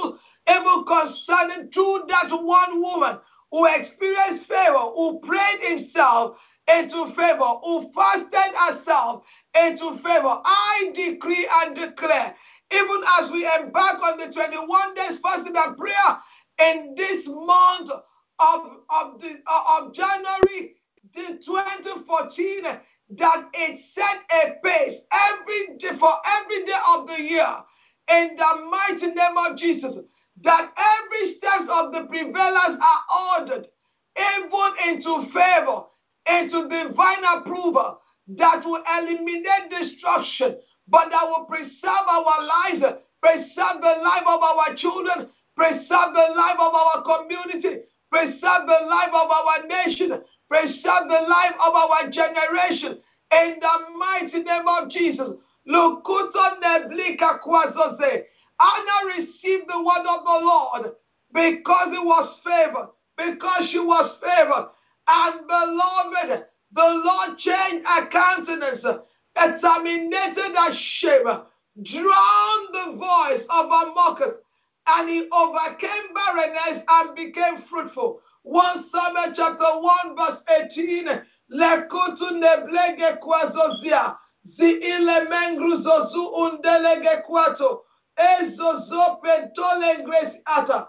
even concerning through that one woman who experienced favor, who prayed himself into favor, who fasted herself into favor. I decree and declare, even as we embark on the twenty-one days fasting and prayer in this month of, of, the, of January the twenty fourteen, that it set a pace every day for every day of the year in the mighty name of Jesus, that every step of the prevailers are ordered even into favor, into divine approval, that will eliminate destruction, but that will preserve our lives, preserve the life of our children, preserve the life of our community, preserve the life of our nation, preserve the life of our generation, in the mighty name of Jesus. Lukuto neblika kwazose. Anna received the word of the Lord because it was favored, because she was favored. And beloved, the Lord changed her countenance, terminated her shame, drowned the voice of her mockers, and he overcame barrenness and became fruitful. First Samuel chapter one verse eighteen. Lekutu neblege kwazozia. Zi ile mengru zozu undelege kwato. Ezozo pentole grace ata.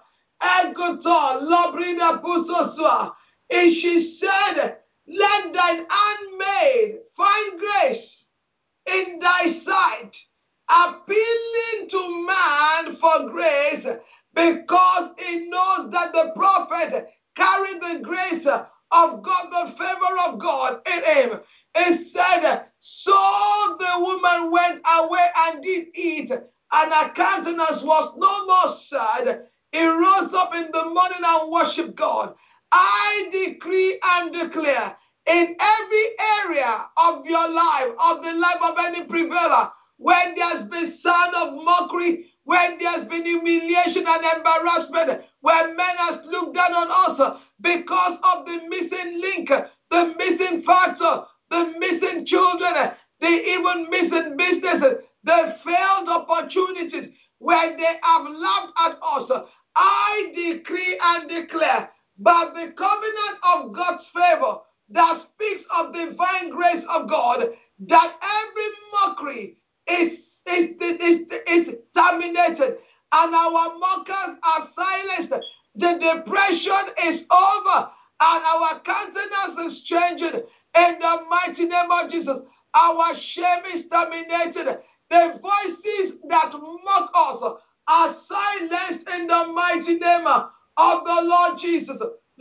Egoto lobrina pusosua. And she said, let thine handmaid find grace in thy sight, appealing to man for grace, because he knows that the prophet carried the grace of God, the favor of God in him. It said, so the woman went away and did eat, and her countenance was no more sad. He rose up in the morning and worshiped God. I decree and declare, in every area of your life, of the life of any prevailer, when there's been sound of mockery, when there's been humiliation and embarrassment, when men have looked down on us because of the missing link, the missing factor, the missing children, the even missing businesses, the failed opportunities, when they have laughed at us, I decree and declare, by the covenant of God's favor that speaks of divine grace of God, that every mockery is, is, is, is terminated and our mockers are silenced. The depression is over and our countenance is changing in the mighty name of Jesus. Our shame is terminated. The voices that mock us are silenced in the mighty name of the Lord Jesus.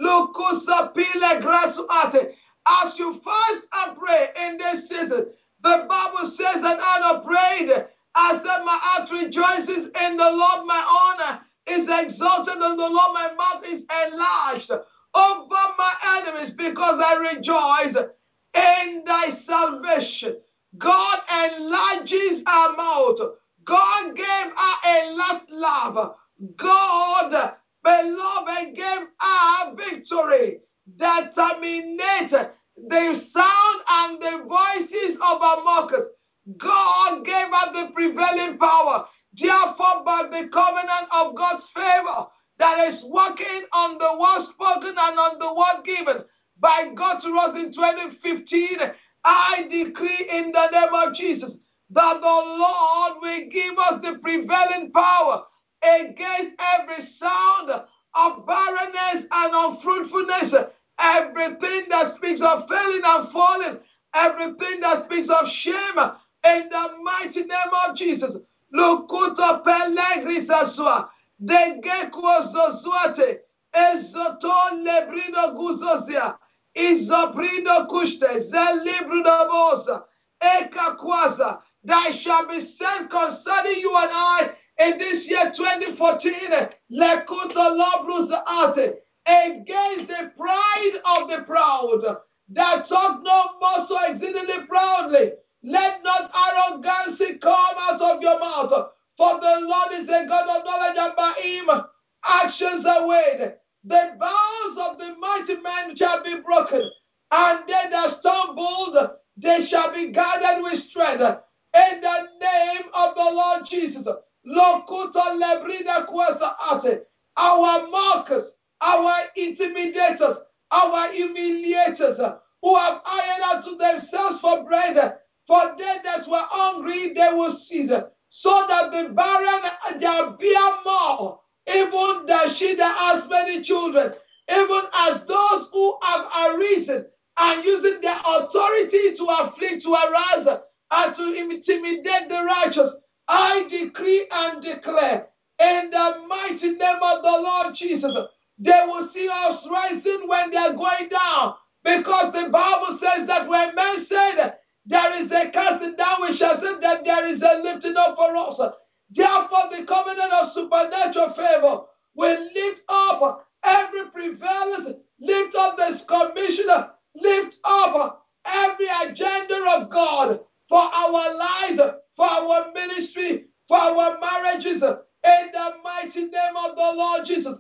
As you fast and pray in this season, the Bible says that Anna prayed, I said, my heart rejoices in the Lord, my honor is exalted in the Lord, my mouth is enlarged over my enemies, because I rejoice in thy salvation. God enlarges our mouth. God gave her a last laugh. God, beloved, gave her victory that terminated the sound and the voices of our mockers. God gave her the prevailing power. Therefore, by the covenant of God's favor that is working on the word spoken and on the word given by God to us in twenty fifteen, I decree in the name of Jesus that the Lord will give us the prevailing power against every sound of barrenness and unfruitfulness, everything that speaks of failing and falling, everything that speaks of shame, in the mighty name of Jesus. Lukuto pelegrisasua, degekwo zozuate, ezoto lebrido guzozia, izobrido kushte, zelibrido bosa, ekakwaza. That shall be said concerning you and I in this year twenty fourteen, lekuto lobrus ate, against the pride of the proud, that talk no more so exceedingly proudly. Let not arrogancy come out of your mouth, for the Lord is a God of knowledge, and by him actions are weighed. The bows of the mighty man shall be broken, and they that stumbled, they shall be guarded with strength. In the name of the Lord Jesus, Lokuta lebrida kwasa ate. Our mockers, our intimidators, our humiliators, uh, who have ironed out to themselves for bread, uh, for they that were hungry, they will cease, uh, so that the barren shall bear more, even the she that has many children, even as those who have arisen and using their authority to afflict, to arouse, uh, and to intimidate the righteous. I decree and declare in the mighty name of the Lord Jesus, they will see us rising when they are going down. Because the Bible says that when men said there is a casting down, we shall say that there is a lifting up for us. Therefore, the covenant of supernatural favor will lift up every prevalence, lift up this commissioner, lift up every agenda of God for our lives, for our ministry, for our marriages, in the mighty name of the Lord Jesus.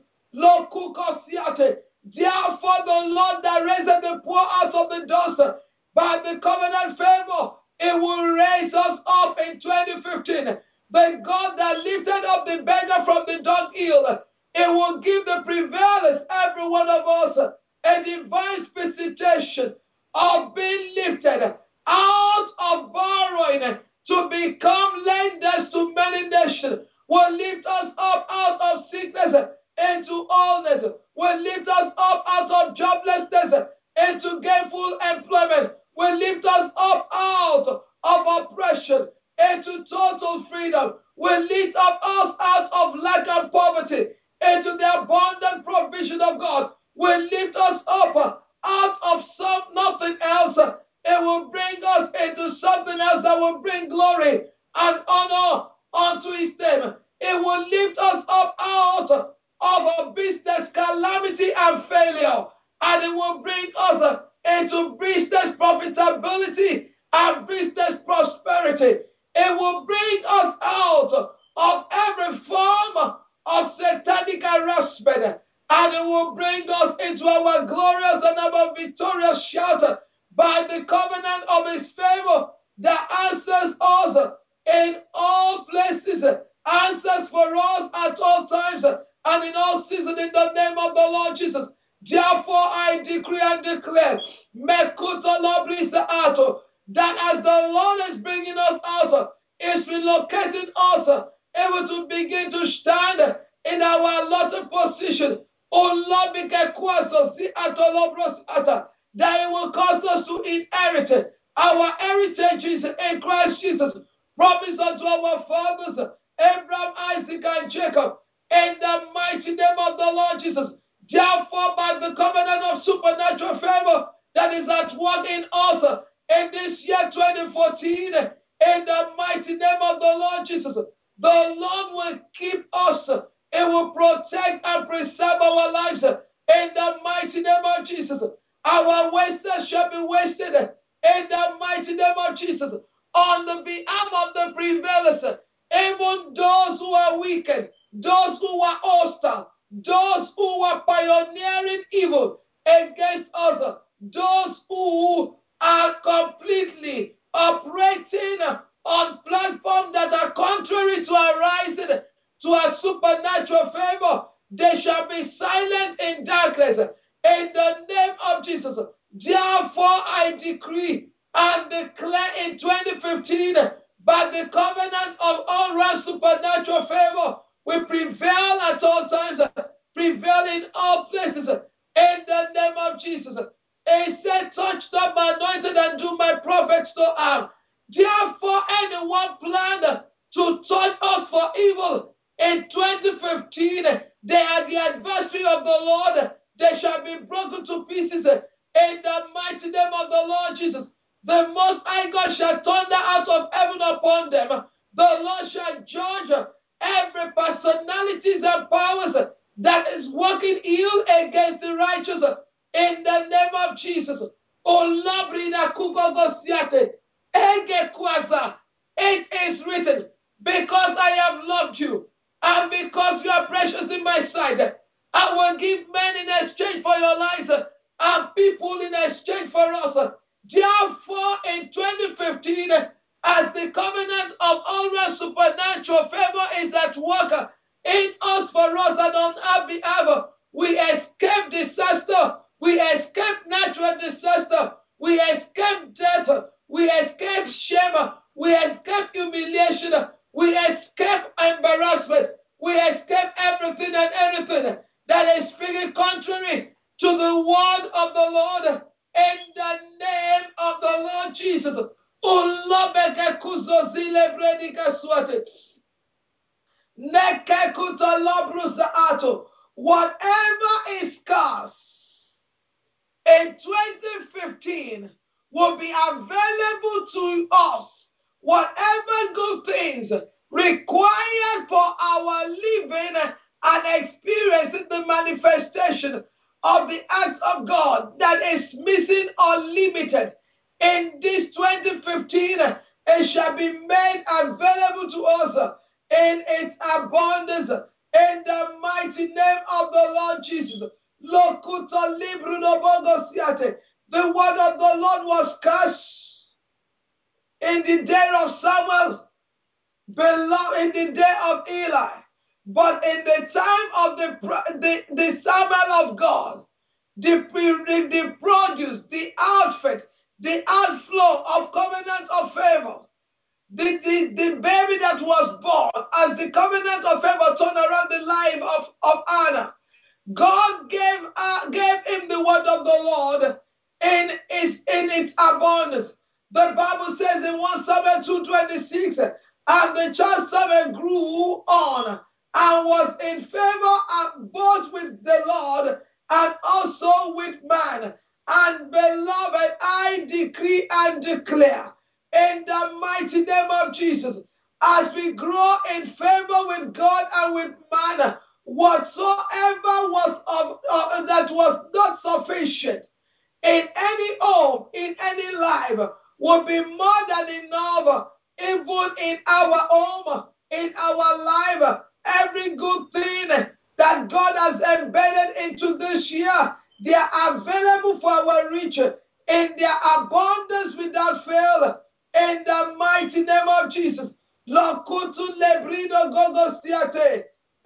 Therefore, the Lord that raised the poor out of the dust by the covenant favor, it will raise us up in twenty fifteen. The God that lifted up the beggar from the dunghill, it will give the prevalence, every one of us, a divine visitation of being lifted out of borrowing to become lenders to many nations. Will lift us up out of sickness into wholeness. Will lift us up out of joblessness into gainful employment. Will lift us up out of oppression into total freedom. Will lift up us out of lack and poverty into the abundant provision of God. Will lift us up out of some nothing else. It will bring us into something else that will bring glory and honor unto his name. It will lift us up out of a business calamity and failure, and it will bring us into business profitability and business prosperity. It will bring us out of every form of satanic harassment, and it will bring us into our glorious and our victorious shout by the covenant of his favor that answers us in all places, answers for us at all times and in all seasons, in the name of the Lord Jesus. Therefore, I decree and declare, that as the Lord is bringing us out, is relocating us, able to begin to stand in our allotted position. Oh Lord, that it will cause us to inherit our heritages in Christ Jesus, promised unto our fathers, Abraham, Isaac, and Jacob, in the mighty name of the Lord Jesus. Therefore, by the covenant of supernatural favor that is at work in us in this year twenty fourteen, in the mighty name of the Lord Jesus, the Lord will keep us. It will protect and preserve our lives in the mighty name of Jesus. Our wasted shall be wasted in the mighty name of Jesus. On the behalf of the prevalence, even those who are wicked, those who are hostile, those who are pioneering evil against us, those who are completely operating on platforms that are contrary to our rising, to our supernatural favor, they shall be silent in darkness in the name of Jesus. Therefore, I decree and declare in twenty fifteen, by the covenant of all round supernatural favor, we prevail at all times, prevail in all places, in the name of Jesus. He said, touch not my anointed and do my prophets no harm. Therefore, anyone planned to touch us for evil in twenty fifteen, they are the adversary of the Lord. They shall be broken to pieces in the mighty name of the Lord Jesus. The Most High God shall thunder out of heaven upon them. The Lord shall judge every personalities and powers that is working ill against the righteous in the name of Jesus. O Labrida Kukogosiate, Ege Kwaza, it is written, because I have loved you, and because you are precious in my sight, I will give men in exchange for your lives, and people in exchange for us. Therefore, in twenty fifteen, as the covenant of always supernatural favor is at work in us for us and on our behalf, we escape disaster, we escape natural disaster, we escape death, we escape shame, we escape humiliation, we escape embarrassment, we escape everything and anything that is speaking contrary to the word of the Lord in the name of the Lord Jesus. Whatever is scarce in twenty fifteen will be available to us. Whatever good things required for our living and experiencing the manifestation of the acts of God that is missing or limited in this twenty fifteen, it shall be made available to us in its abundance in the mighty name of the Lord Jesus. The word of the Lord was cast in the day of Samuel, in the day of Eli. But in the time of the, the, the Samuel of God, the, the, the produce, the outfit, the outflow of covenant of favor, the, the, the baby that was born as the covenant of favor turned around the life of, of Anna, God gave, uh, gave him the word of the Lord in its, in its abundance. The Bible says in First Samuel two twenty-six, and the child Samuel grew on and was in favor both with the Lord and also with man. And beloved, I decree and declare in the mighty name of Jesus, as we grow in favor with God and with man, whatsoever was of uh, that was not sufficient in any home, in any life, will be more than enough, even in our home, in our life. Every good thing that God has embedded into this year, they are available for our reach in their abundance without fail. In the mighty name of Jesus. Lokutu lebrido gogosiate.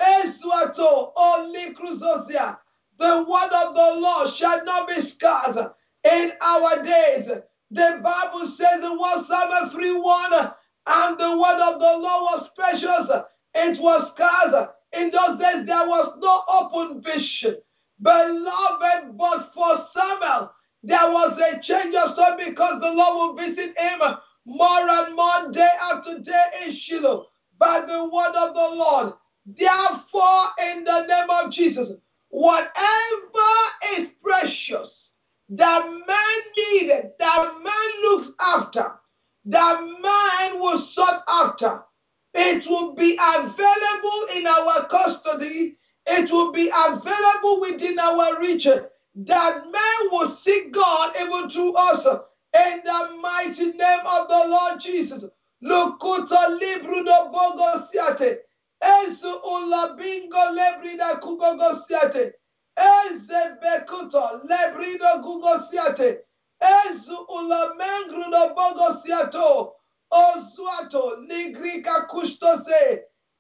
Esuato oli cruzosia. The word of the Lord shall not be scarce in our days. The Bible says in First Samuel three one, and the word of the Lord was precious. It was scarce. In those days there was no open vision. Beloved, but for Samuel, there was a change of story because the Lord will visit him more and more day after day in Shiloh by the word of the Lord. Therefore, in the name of Jesus, whatever is precious that man needed, that man looks after, that man will sought after, it will be available in our custody. It will be available within our reach. That man will seek God even through us. In the mighty name of the Lord Jesus. Lukuta librudo bogosiate. Ezu ulabingo lebrida kugogosiate. Eze bekuto lebrido gugosiate. Ezu ulamengrudo bogosiato. Ozuato ligrika kustose.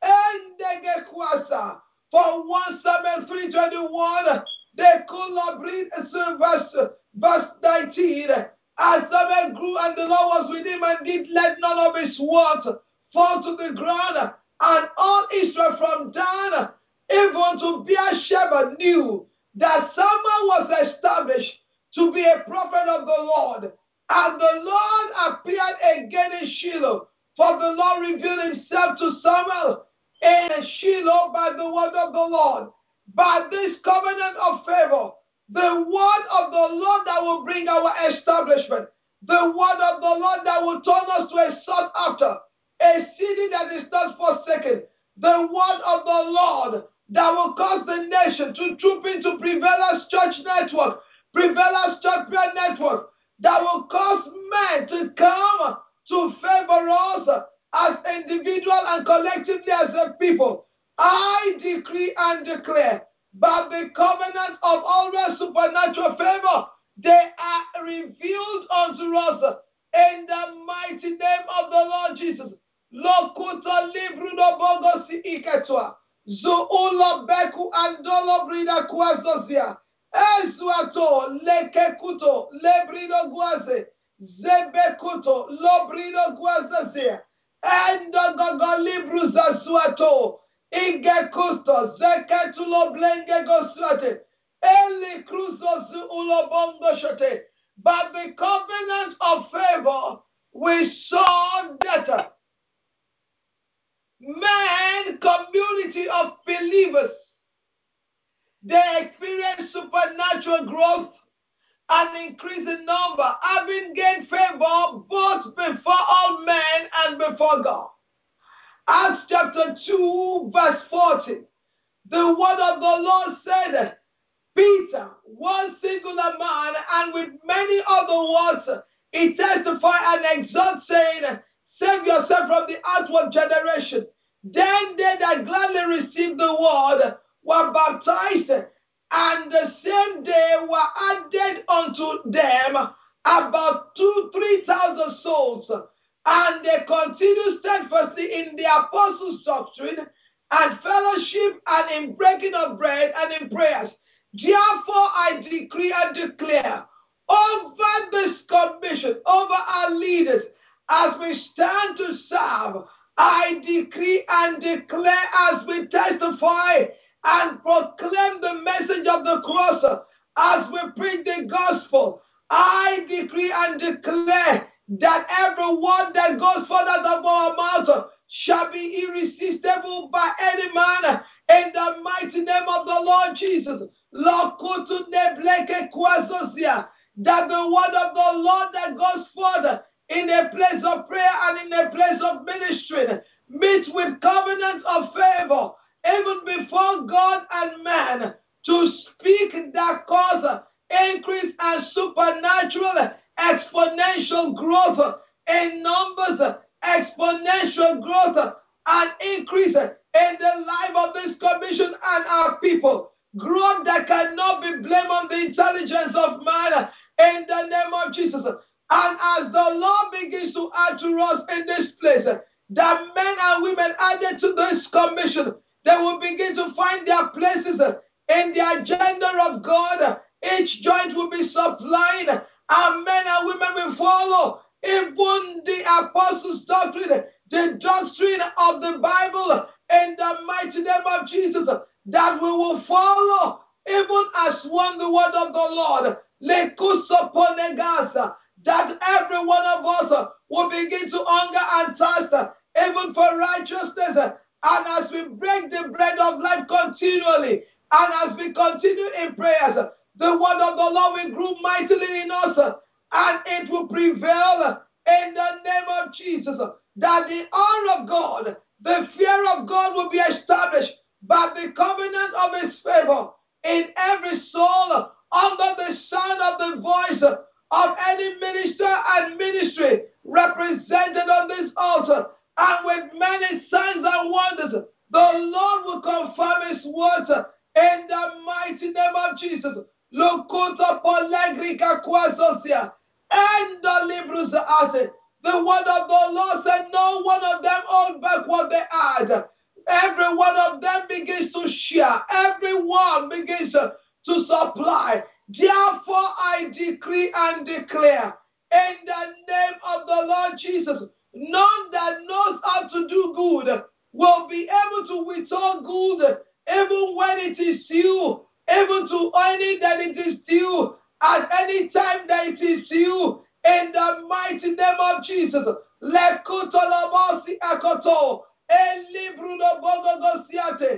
Endege kwasa. For First Samuel three twenty-one, they could not breathe. Verse, verse nineteen. As Samuel grew and the Lord was with him and did let none of his words fall to the ground. And all Israel from Dan even to Beersheba knew that Samuel was established to be a prophet of the Lord. And the Lord appeared again in Shiloh, for the Lord revealed himself to Samuel in Shiloh by the word of the Lord. By this covenant of favor, the word of the Lord that will bring our establishment, the word of the Lord that will turn us to a sought after, a city that is not forsaken, the word of the Lord that will cause the nation to troop into Prevailers Church Network, Prevailers Church Prayer Network, that will cause men to come to favor us as individual and collectively as a people. I decree and declare, by the covenant of always supernatural favor, they are revealed unto us in the mighty name of the Jesus. Lokuta libru no bogo si iketwa. Zo ulo beku andolo brida kwazozia. Ezuato lekekuto lebrido guaze. Zebekuto lobrido guazazia. Endo gogo libru zazuato. Igekusto zeketulo blenge gosuate. Eli cruzo zu ulo bongo shote. But the covenant of favor we saw that man, community of believers, they experience supernatural growth and increase in number, having gained favor both before all men and before God. Acts chapter two, verse forty. The word of the Lord said, Peter, one singular man, and with many other words, he testified and exhorted, saying, Save yourself from the outward generation. Then they that gladly received the word were baptized, and the same day were added unto them about two, three thousand souls. And they continued steadfastly in the apostles' doctrine and fellowship and in breaking of bread and in prayers. Therefore I decree and declare over this commission, over our leaders, as we stand to serve, I decree and declare as we testify and proclaim the message of the cross, as we preach the gospel, I decree and declare that every word that goes forth out of our mouth shall be irresistible by any man in the mighty name of the Lord Jesus. That the word of the Lord that goes forth in a place of prayer and in a place of ministry meets with covenants of favor, even before God and man, to speak that cause increase and supernatural exponential growth in numbers, exponential growth and increase in the life of this commission and our people. Growth that cannot be blamed on the intelligence of man in the name of Jesus. And as the Lord begins to add to us in this place, that men and women added to this commission, they will begin to find their places in the agenda of God. Each joint will be supplied, and men and women will follow even the apostles' doctrine, the doctrine of the Bible, in the mighty name of Jesus, that we will follow even as one the word of the Lord. That every one of us will begin to hunger and thirst even for righteousness. And as we break the bread of life continually, and as we continue in prayers, the word of the Lord will grow mightily in us, and it will prevail in the name of Jesus. That the honor of God, the fear of God will be established by the covenant of his favor in every soul under the sound of the voice of any minister and ministry represented on this altar. And with many signs and wonders, the Lord will confirm his words in the mighty name of Jesus. Lokuta polegrika kwasosia. And the Libros ate. The word of the Lord said, no one of them hold back what they had. Every one of them begins to share. Everyone begins to supply. Therefore, I decree and declare in the name of the Lord Jesus, none that knows how to do good will be able to withhold good, even when it is due, even to any that it is due, at any time that it is due, in the mighty name of Jesus. Lekutolobosi akoto, elibru no bogogosiate,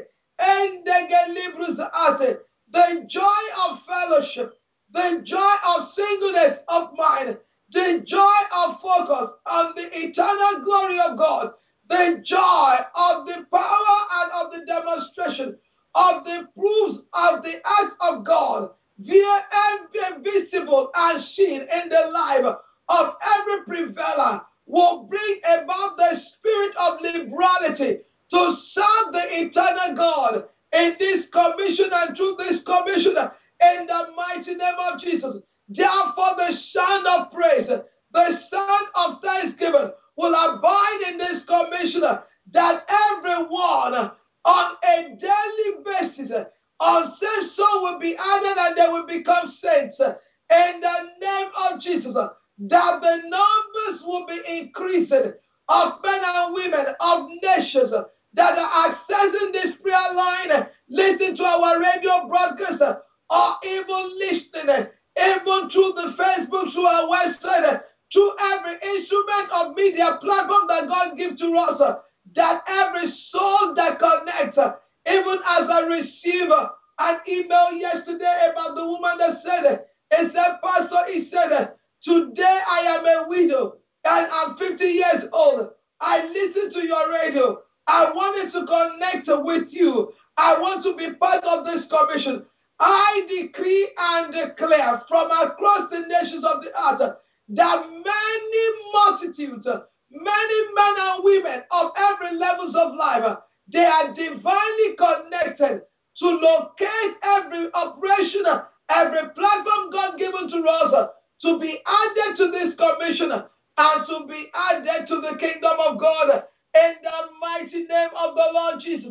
endege librus ate. The joy of fellowship, the joy of singleness of mind, the joy of focus on the eternal glory of God, the joy of the power and of the demonstration of the proofs of the act of God, via every visible and seen in the life of every prevaler, will bring about the spirit of liberality to serve the eternal God in this commission and through this commission in the mighty name of Jesus. Therefore, the sound of praise, the sound of thanksgiving will abide in this commission, that everyone on a daily basis, unsaved soul will be added and they will become saints. In the name of Jesus, that the numbers will be increasing of men and women, of nations that are accessing this prayer line, listening to our radio broadcast, or even listening, even through the Facebook, through our website, through every instrument of media platform that God gives to us, that every soul that connects, even as I received an email yesterday about the woman that said, it said, Pastor, he said, today I am a widow and I'm fifty years old. I listen to your radio. I wanted to connect with you. I want to be part of this commission. I decree and declare from across the nations of the earth that many multitudes, many men and women of every levels of life, they are divinely connected to locate every operation, every platform God given to us, to be added to this commission and to be added to the kingdom of God in the mighty name of the Lord Jesus.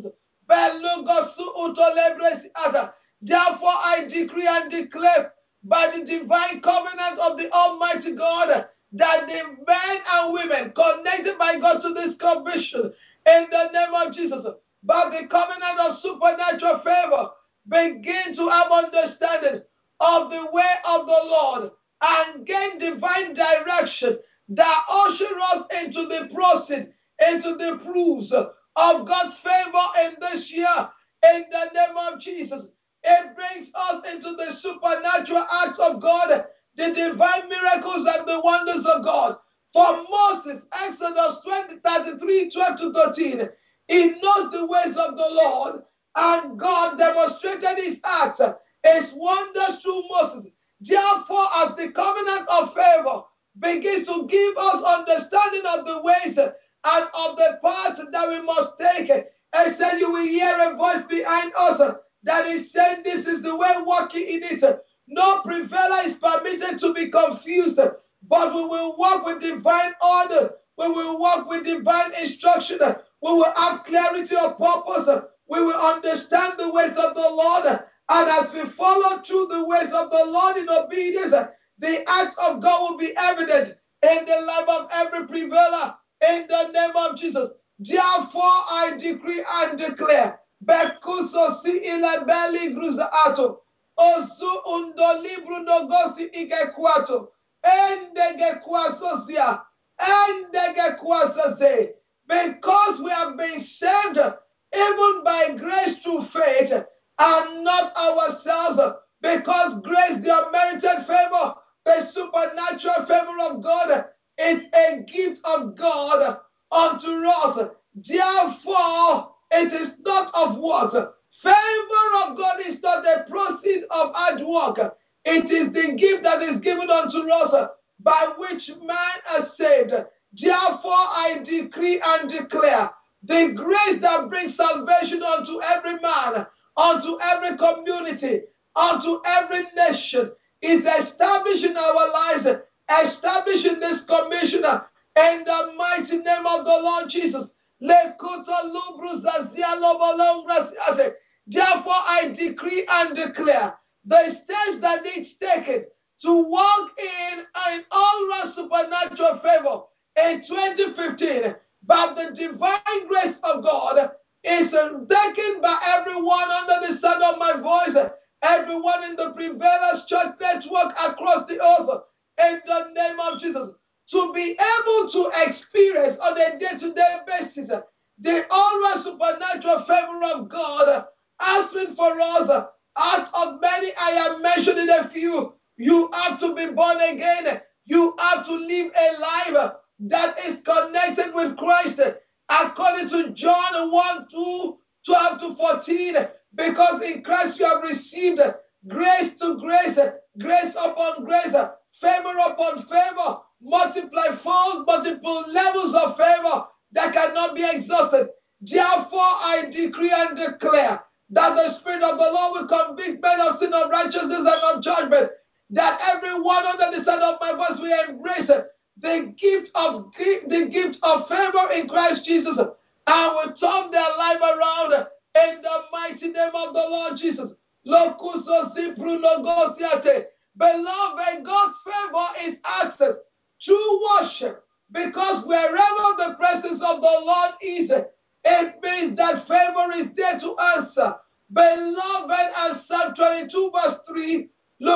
Therefore, I decree and declare by the divine covenant of the Almighty God that the men and women connected by God to this commission in the name of Jesus, by the covenant of supernatural favor, begin to have understanding of the way of the Lord and gain divine direction that usher us into the process, into the proofs of God's favor in this year in the name of Jesus. It brings us into the supernatural acts of God, the divine miracles and the wonders of God. For Moses, Exodus twenty, thirty-three, twelve to thirteen, he knows the ways of the Lord, and God demonstrated his acts, his wonders through Moses. Therefore, as the covenant of favor begins to give us understanding of the ways and of the paths that we must take, and said you will hear a voice behind us that is saying this is the way, walking in it. No prevailer is permitted to be confused, but we will walk with divine order. We will walk with divine instruction. We will have clarity of purpose. We will understand the ways of the Lord. And as we follow through the ways of the Lord in obedience, the act of God will be evident in the life of every prevailer in the name of Jesus. Therefore, I decree and declare, Bekuso si ilabeli gruzato, osu undo libru nogosi ikekwato, endege kwasosia, endege kwasose. Because we have been saved, even by grace through faith, and not ourselves, because grace, the unmerited favor, the supernatural favor of God, is a gift of God unto us. Therefore, it is not of works. Favor of God is not a proceed of hard work. It is the gift that is given unto us, by which man is saved. Therefore, I decree and declare the grace that brings salvation unto every man, unto every community, unto every nation, is established in our lives, established in this commission, in the mighty name of the Lord Jesus. Therefore, I decree and declare the steps that needs taken to walk in an all-round supernatural favor in twenty fifteen, by the divine grace of God, is taken by everyone under the sound of my voice, everyone in the Prevailers Church network across the earth, in the name of Jesus, to be able to experience on a day-to-day basis the all-round supernatural favor of God, asking for us. Out of many, I have mentioned in a few. You have to be born again. You have to live a life that is connected with Christ, according to John one, two, twelve to fourteen. Because in Christ you have received grace to grace, grace upon grace, favor upon favor, multiply fold, multiple levels of favor that cannot be exhausted. Therefore, I decree and declare that the Spirit of the Lord will convict men of sin, of righteousness, and of judgment, that everyone under the sound of my voice will embrace the gift of the gift of favor in Christ Jesus, and will turn their life around in the mighty name of the Lord Jesus. Beloved, God's favor is access through worship, because wherever the presence of the Lord is, it means that favor is there to answer. Beloved, and Psalm twenty-two verse three,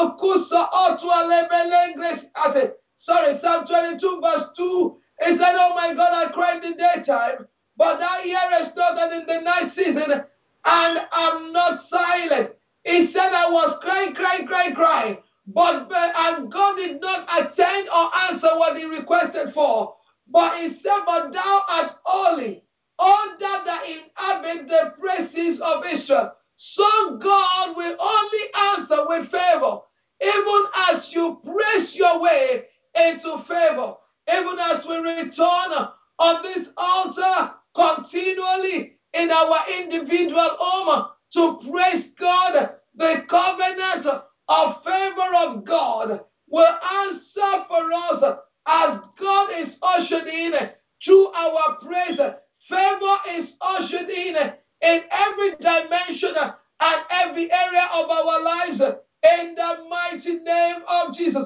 sorry, Psalm twenty-two verse two, it said, oh my God, I cried in the daytime, but thou hearest not, and in the night season, and I'm not silent. He said, I was crying, crying, crying, crying, but and God did not attend or answer what he requested for. But he said, but thou art holy, all that that inhabit the praises of Israel. So God will only answer with favor, even as you press your way into favor, even as we return on this altar continually in our individual home to praise God. The covenant of favor of God will answer for us as God is ushered in through our praise. Favor is ushered in in every dimension and every area of our lives in the mighty name of Jesus.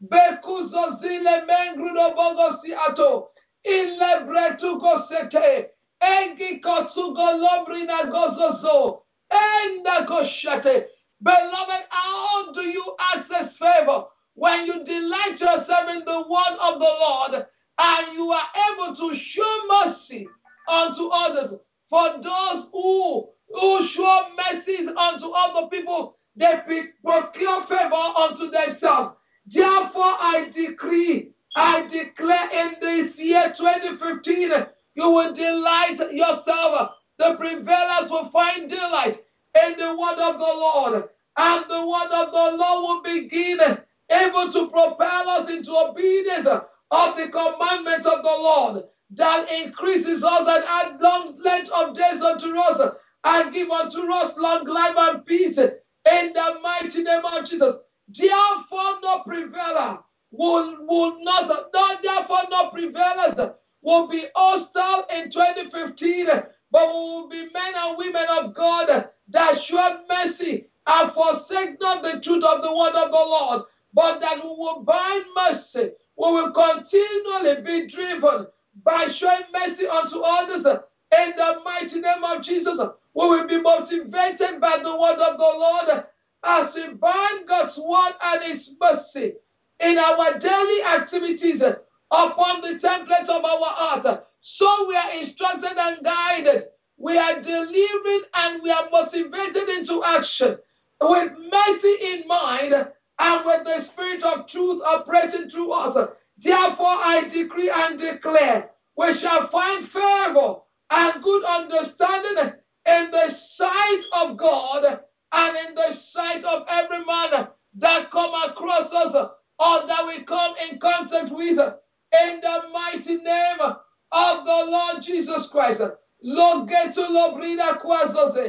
Bekuzo zile mengrudo bogosi ato ile bretuko sete egi kosugo lombrina gozozo enda koshate. Beloved, how do you access favor? When you delight yourself in the word of the Lord and you are able to show mercy unto others. For those who, who show mercies unto other people, they procure favor unto themselves. Therefore, I decree, I declare in this year twenty fifteen, you will delight yourself. The prevailers will find delight in the word of the Lord, and the word of the Lord will begin able to propel us into obedience of the commandments of the Lord, that increases us and adds long length of days unto us, and give unto us long life and peace in the mighty name of Jesus. Therefore, no prevailer will, will not, no, therefore, no prevailers will be hostile in twenty fifteen, but we will be men and women of God that show mercy and forsake not the truth of the word of the Lord, but that we will bind mercy. We will continually be driven by showing mercy unto others in the mighty name of Jesus. We will be motivated by the word of the Lord as we bind God's word and his mercy in our daily activities upon the template of our heart. So we are instructed and guided. We are delivered and we are motivated into action with mercy in mind and with the spirit of truth operating through us. Therefore, I decree and declare, we shall find favor and good understanding in the sight of God and in the sight of every man that come across us or that we come in contact with, in the mighty name of the Lord Jesus Christ. Lord, get to Lobrida Quazoze.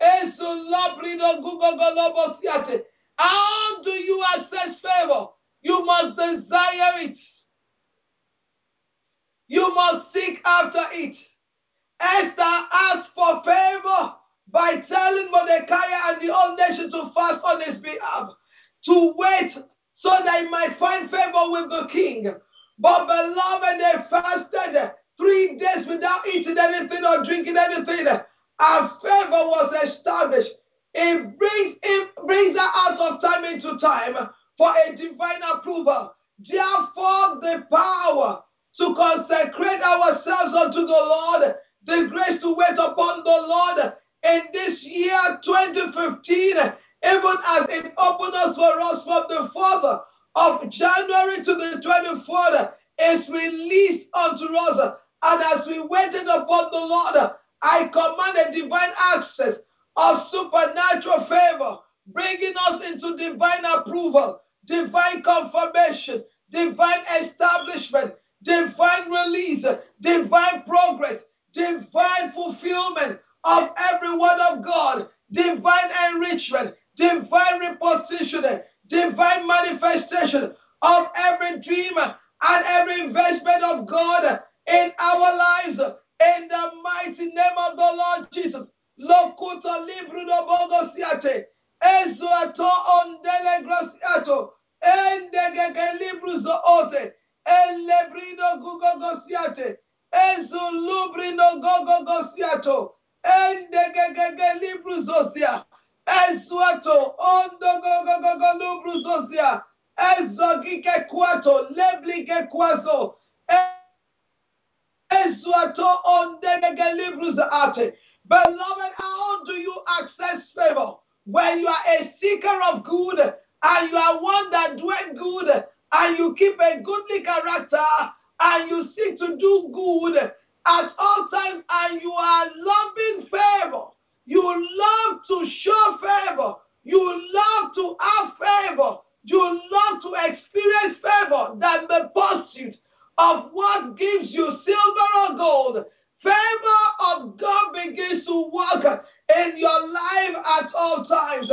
How do you access favor? You must desire it. You must seek after it. Esther asked for favor by telling Mordecai and the whole nation to fast on his behalf, to wait so that he might find favor with the king. But beloved, they fasted three days without eating anything or drinking anything. And favor was established. It brings, it brings her out of time into time for a divine approval. Therefore, the power to consecrate ourselves unto the Lord, the grace to wait upon the Lord in this year twenty fifteen, even as it opened us for us from the fourth of January to the twenty-fourth, is released unto us. And as we waited upon the Lord, I command a divine access of supernatural favor, bringing us into divine approval, divine confirmation, divine establishment, divine release, divine progress, divine fulfillment of every word of God, divine enrichment, divine repositioning, divine manifestation of every dream and every Ezulubri no gogo gosiato. Endegegege libru zosia. Ezuato. Ondo gogo gogo libru zosia. Ezogike kwato. Leblike kwazo. Ezuato ondegege libru zaate. Beloved, how do you access favor? When you are a seeker of good and you are one that dwell good and you keep a goodly character and you seek to do good at all times and you are loving favor. You love to show favor. You love to have favor. You love to experience favor than the pursuit of what gives you silver or gold. Favor of God begins to work in your life at all times.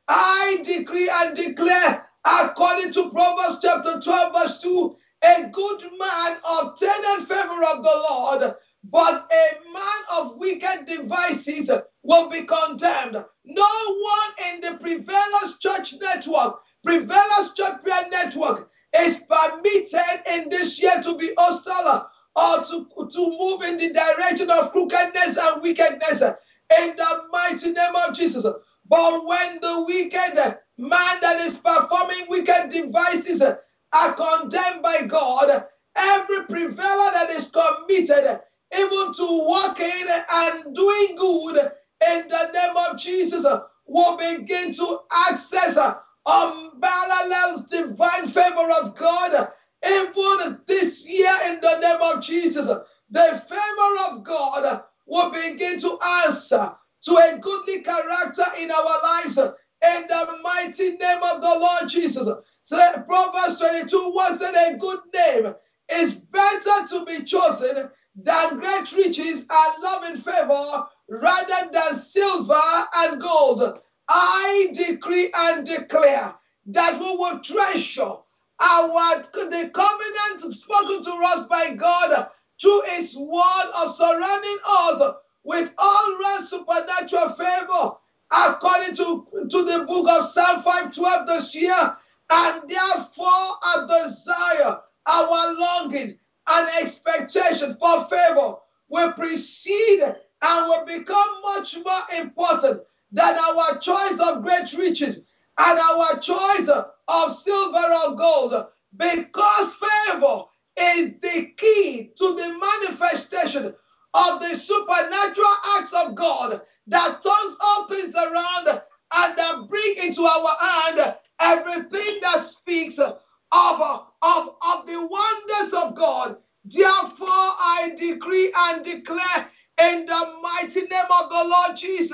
I decree and declare, according to Proverbs chapter twelve, verse two, a good man obtaineth favor of the Lord, but a man of wicked devices will be condemned. No one in the Prevailers Church Network, Prevailers Church Prayer Network, is permitted in this year to be hostile or to, to move in the direction of crookedness and wickedness in the mighty name of Jesus. But when the wicked man that is performing wicked devices are condemned by God, every prevailer that is committed even to walking and doing good in the name of Jesus will begin to access unparalleled divine favor of God. Even this year in the name of Jesus, the favor of God will begin to answer to a goodly character in our lives in the mighty name of the Lord Jesus. So Proverbs twenty-two, one said a good name is better to be chosen than great riches and love and favor rather than silver and gold. I decree and declare that we will treasure our the covenant spoken to us by God through His word of surrounding us with all round supernatural favor, according to, to the book of Psalm five twelve this year. And therefore, our desire, our longing, and expectation for favor will precede and will become much more important than our choice of great riches and our choice of silver or gold, because favor is the key to the manifestation of the supernatural acts of God that turns all things around and that bring into our hand everything that speaks of, of, of the wonders of God. Therefore, I decree and declare in the mighty name of the Lord Jesus,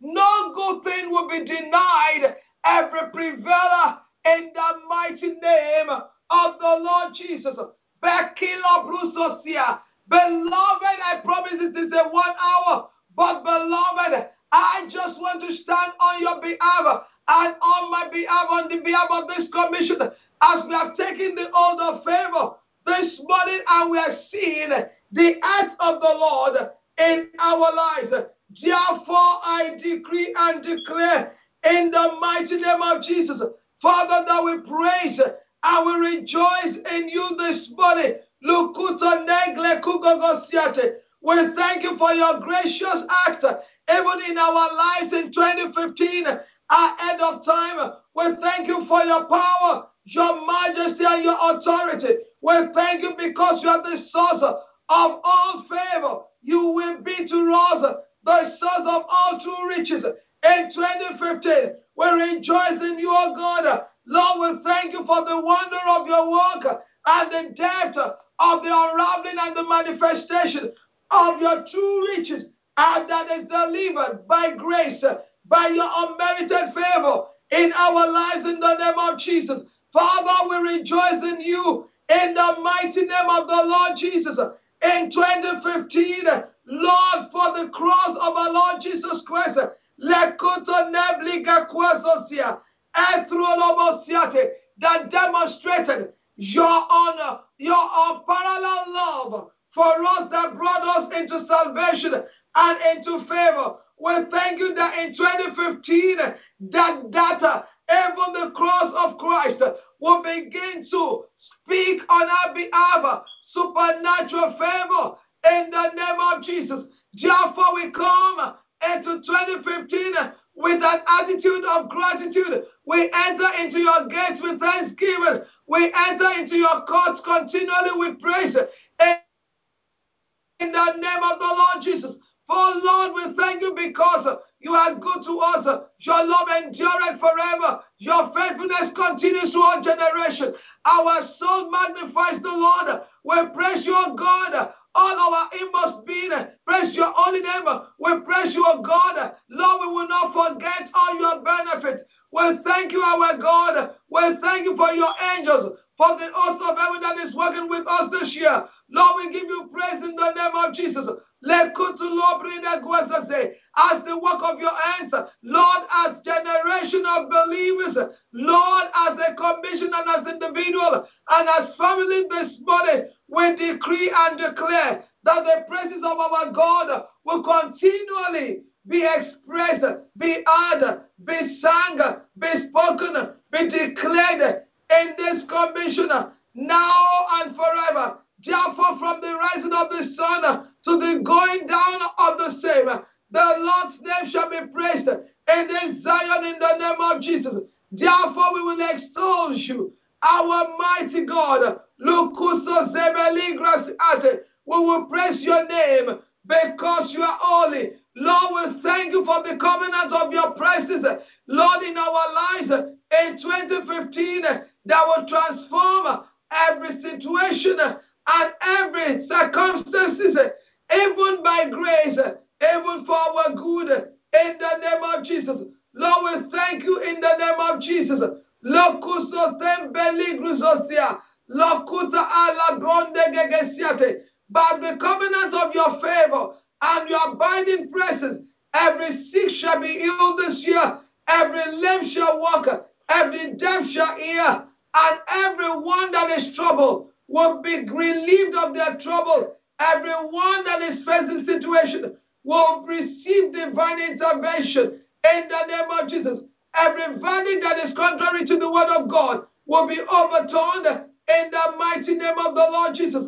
no good thing will be denied every prevailer in the mighty name of the Lord Jesus. Bekila Brusosia. Beloved, I promise it is a one hour, but beloved, I just want to stand on your behalf and on my behalf, on the behalf of this commission, as we have taken the oath of favor this morning and we are seeing the acts of the Lord in our lives. Therefore, I decree and declare in the mighty name of Jesus, Father, that we praise and we rejoice in you this morning. Lukuta negle kugogosiate. We thank you for your gracious act, even in our lives in twenty fifteen, ahead of time. We thank you for your power, your majesty, and your authority. We thank you because you are the source of all favor. You will be to us the source of all true riches. In twenty fifteen, we rejoice in you, O God. Lord, we thank you for the wonder of your work and the depth of the unraveling and the manifestation of your true riches, and that is delivered by grace, by your unmerited favor in our lives in the name of Jesus. Father, we rejoice in you in the mighty name of the Lord Jesus. In twenty fifteen, Lord, for the cross of our Lord Jesus Christ, that demonstrated your honor, your unparalleled love for us, that brought us into salvation and into favor. We thank you that in twenty fifteen, that data, even the cross of Christ, will begin to speak on our behalf supernatural favor in the name of Jesus. Therefore, we come into twenty fifteen with an attitude of gratitude. We enter into your gates with thanksgiving. We enter into your courts continually with praise. In the name of the Lord Jesus. For Lord, we thank you because you are good to us. Your love endureth forever. Your faithfulness continues to all generation. Our soul magnifies the Lord. We praise you, O God. All our inmost being, praise your holy name. We praise you, O God. Lord, we will not forget all your benefits. We thank you, our God. We thank you for your angels, for the host of heaven that is working with us this year. Lord, we give you praise in the name of Jesus. Let kutu Lord bring that say, as the work of your hands, Lord, as generation of believers, Lord, as a commission and as individual and as family this morning, we decree and declare that the praises of our God will continually be expressed, be heard, be sung, be spoken, be declared in this commission now and forever. Therefore, from the rising of the sun to the going down of the same, the Lord's name shall be praised in this Zion in the name of Jesus. Therefore, we will extol you, our mighty God. Lukuso zebeli grasiate. We will praise your name because you are holy. Lord, we thank you for the covenant of your praises, Lord, in our lives in twenty fifteen that will transform every situation and every circumstances, even by grace, even for our good, in the name of Jesus. Lord, we thank you in the name of Jesus. Lokuso tembeli gruzosia, lokuta ala bronde gegesiate. By the covenant of your favor and your abiding presence, every sick shall be healed this year, every lame shall walk, every deaf shall hear, and everyone that is troubled will be relieved of their trouble. Everyone that is facing situation will receive divine intervention in the name of Jesus. Every verdict that is contrary to the word of God will be overturned in the mighty name of the Lord Jesus.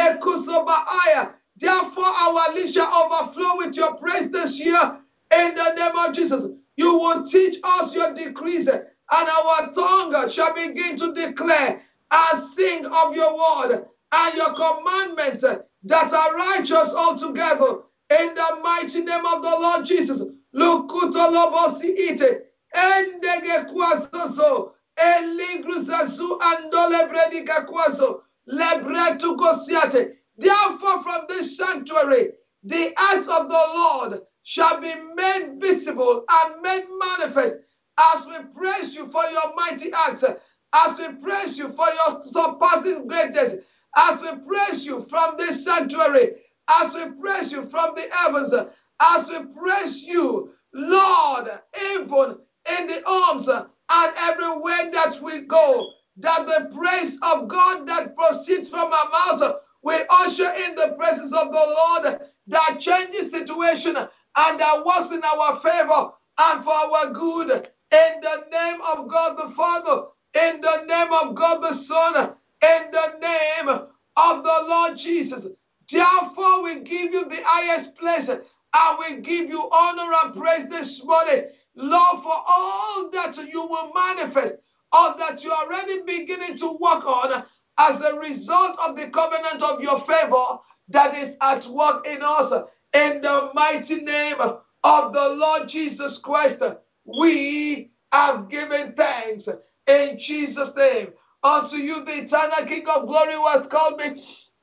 Therefore, our lips shall overflow with your praise this year in the name of Jesus. You will teach us your decrees, and our tongue shall begin to declare and sing of your word and your commandments that are righteous altogether in the mighty name of the Lord Jesus. Lukutolobosi ite endege kwasoso eligruzazu andole bredika kwaso lebretu gosiate. Therefore, from this sanctuary, the acts of the Lord shall be made visible and made manifest as we praise you for your mighty acts, as we praise you for your surpassing greatness, as we praise you from this sanctuary, as we praise you from the heavens, as we praise you, Lord, even in the arms and everywhere that we go, that the praise of God that proceeds from our mouth, we usher in the presence of the Lord that changes situation and that works in our favor and for our good. In the name of God the Father, in the name of God the Son, in the name of the Lord Jesus. Therefore, we give you the highest place and we give you honor and praise this morning, Lord, for all that you will manifest or that you are already beginning to work on as a result of the covenant of your favor that is at work in us. In the mighty name of the Lord Jesus Christ, we have given thanks in Jesus' name. Unto you, the eternal King of glory, who has called me,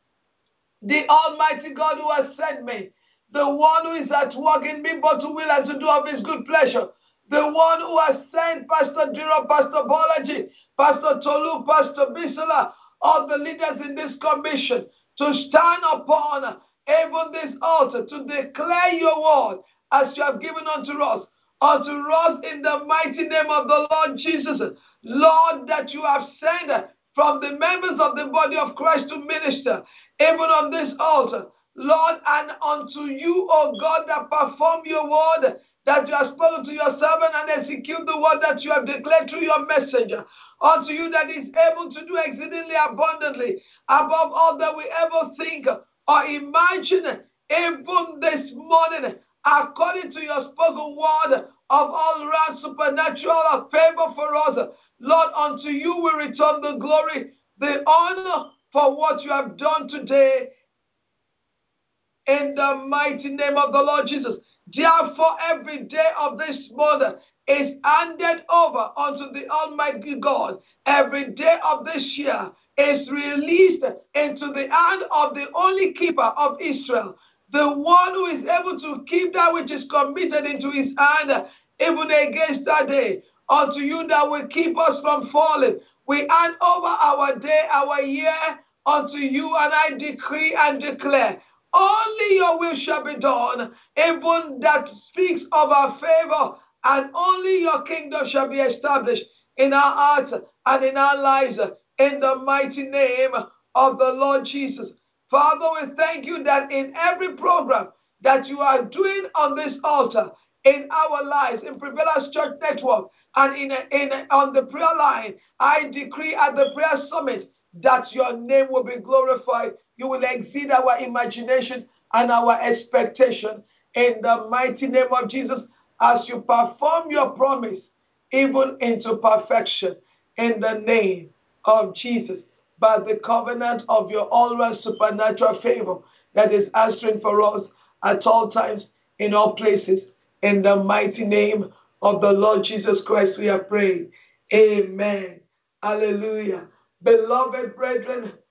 the Almighty God who has sent me, the one who is at work in me, but to will and to do of his good pleasure, the one who has sent Pastor Jiro, Pastor Bolaji, Pastor Tolu, Pastor Bisola, all the leaders in this commission to stand upon even this altar to declare your word as you have given unto us, unto us in the mighty name of the Lord Jesus. Lord, that you have sent from the members of the body of Christ to minister, even on this altar, Lord, and unto you, O God, that perform your word, that you have spoken to your servant and execute the word that you have declared through your messenger. Unto you that is able to do exceedingly abundantly above all that we ever think or imagine, even this morning, according to your spoken word of all round supernatural favor for us. Lord, unto you we return the glory, the honor for what you have done today, in the mighty name of the Lord Jesus. Therefore, every day of this month is handed over unto the Almighty God. Every day of this year is released into the hand of the only keeper of Israel, the one who is able to keep that which is committed into his hand, even against that day. Unto you that will keep us from falling. We hand over our day, our year unto you, and I decree and declare, only your will shall be done, even that speaks of our favor, and only your kingdom shall be established in our hearts and in our lives, in the mighty name of the Lord Jesus. Father, we thank you that in every program that you are doing on this altar, in our lives, in Prevailers Church Network, and in, in on the prayer line, I decree at the prayer summit that your name will be glorified. You will exceed our imagination and our expectation, in the mighty name of Jesus, as you perform your promise even into perfection, in the name of Jesus, by the covenant of your always supernatural favor that is answering for us at all times, in all places. In the mighty name of the Lord Jesus Christ we have prayed. Amen. Hallelujah. Beloved brethren,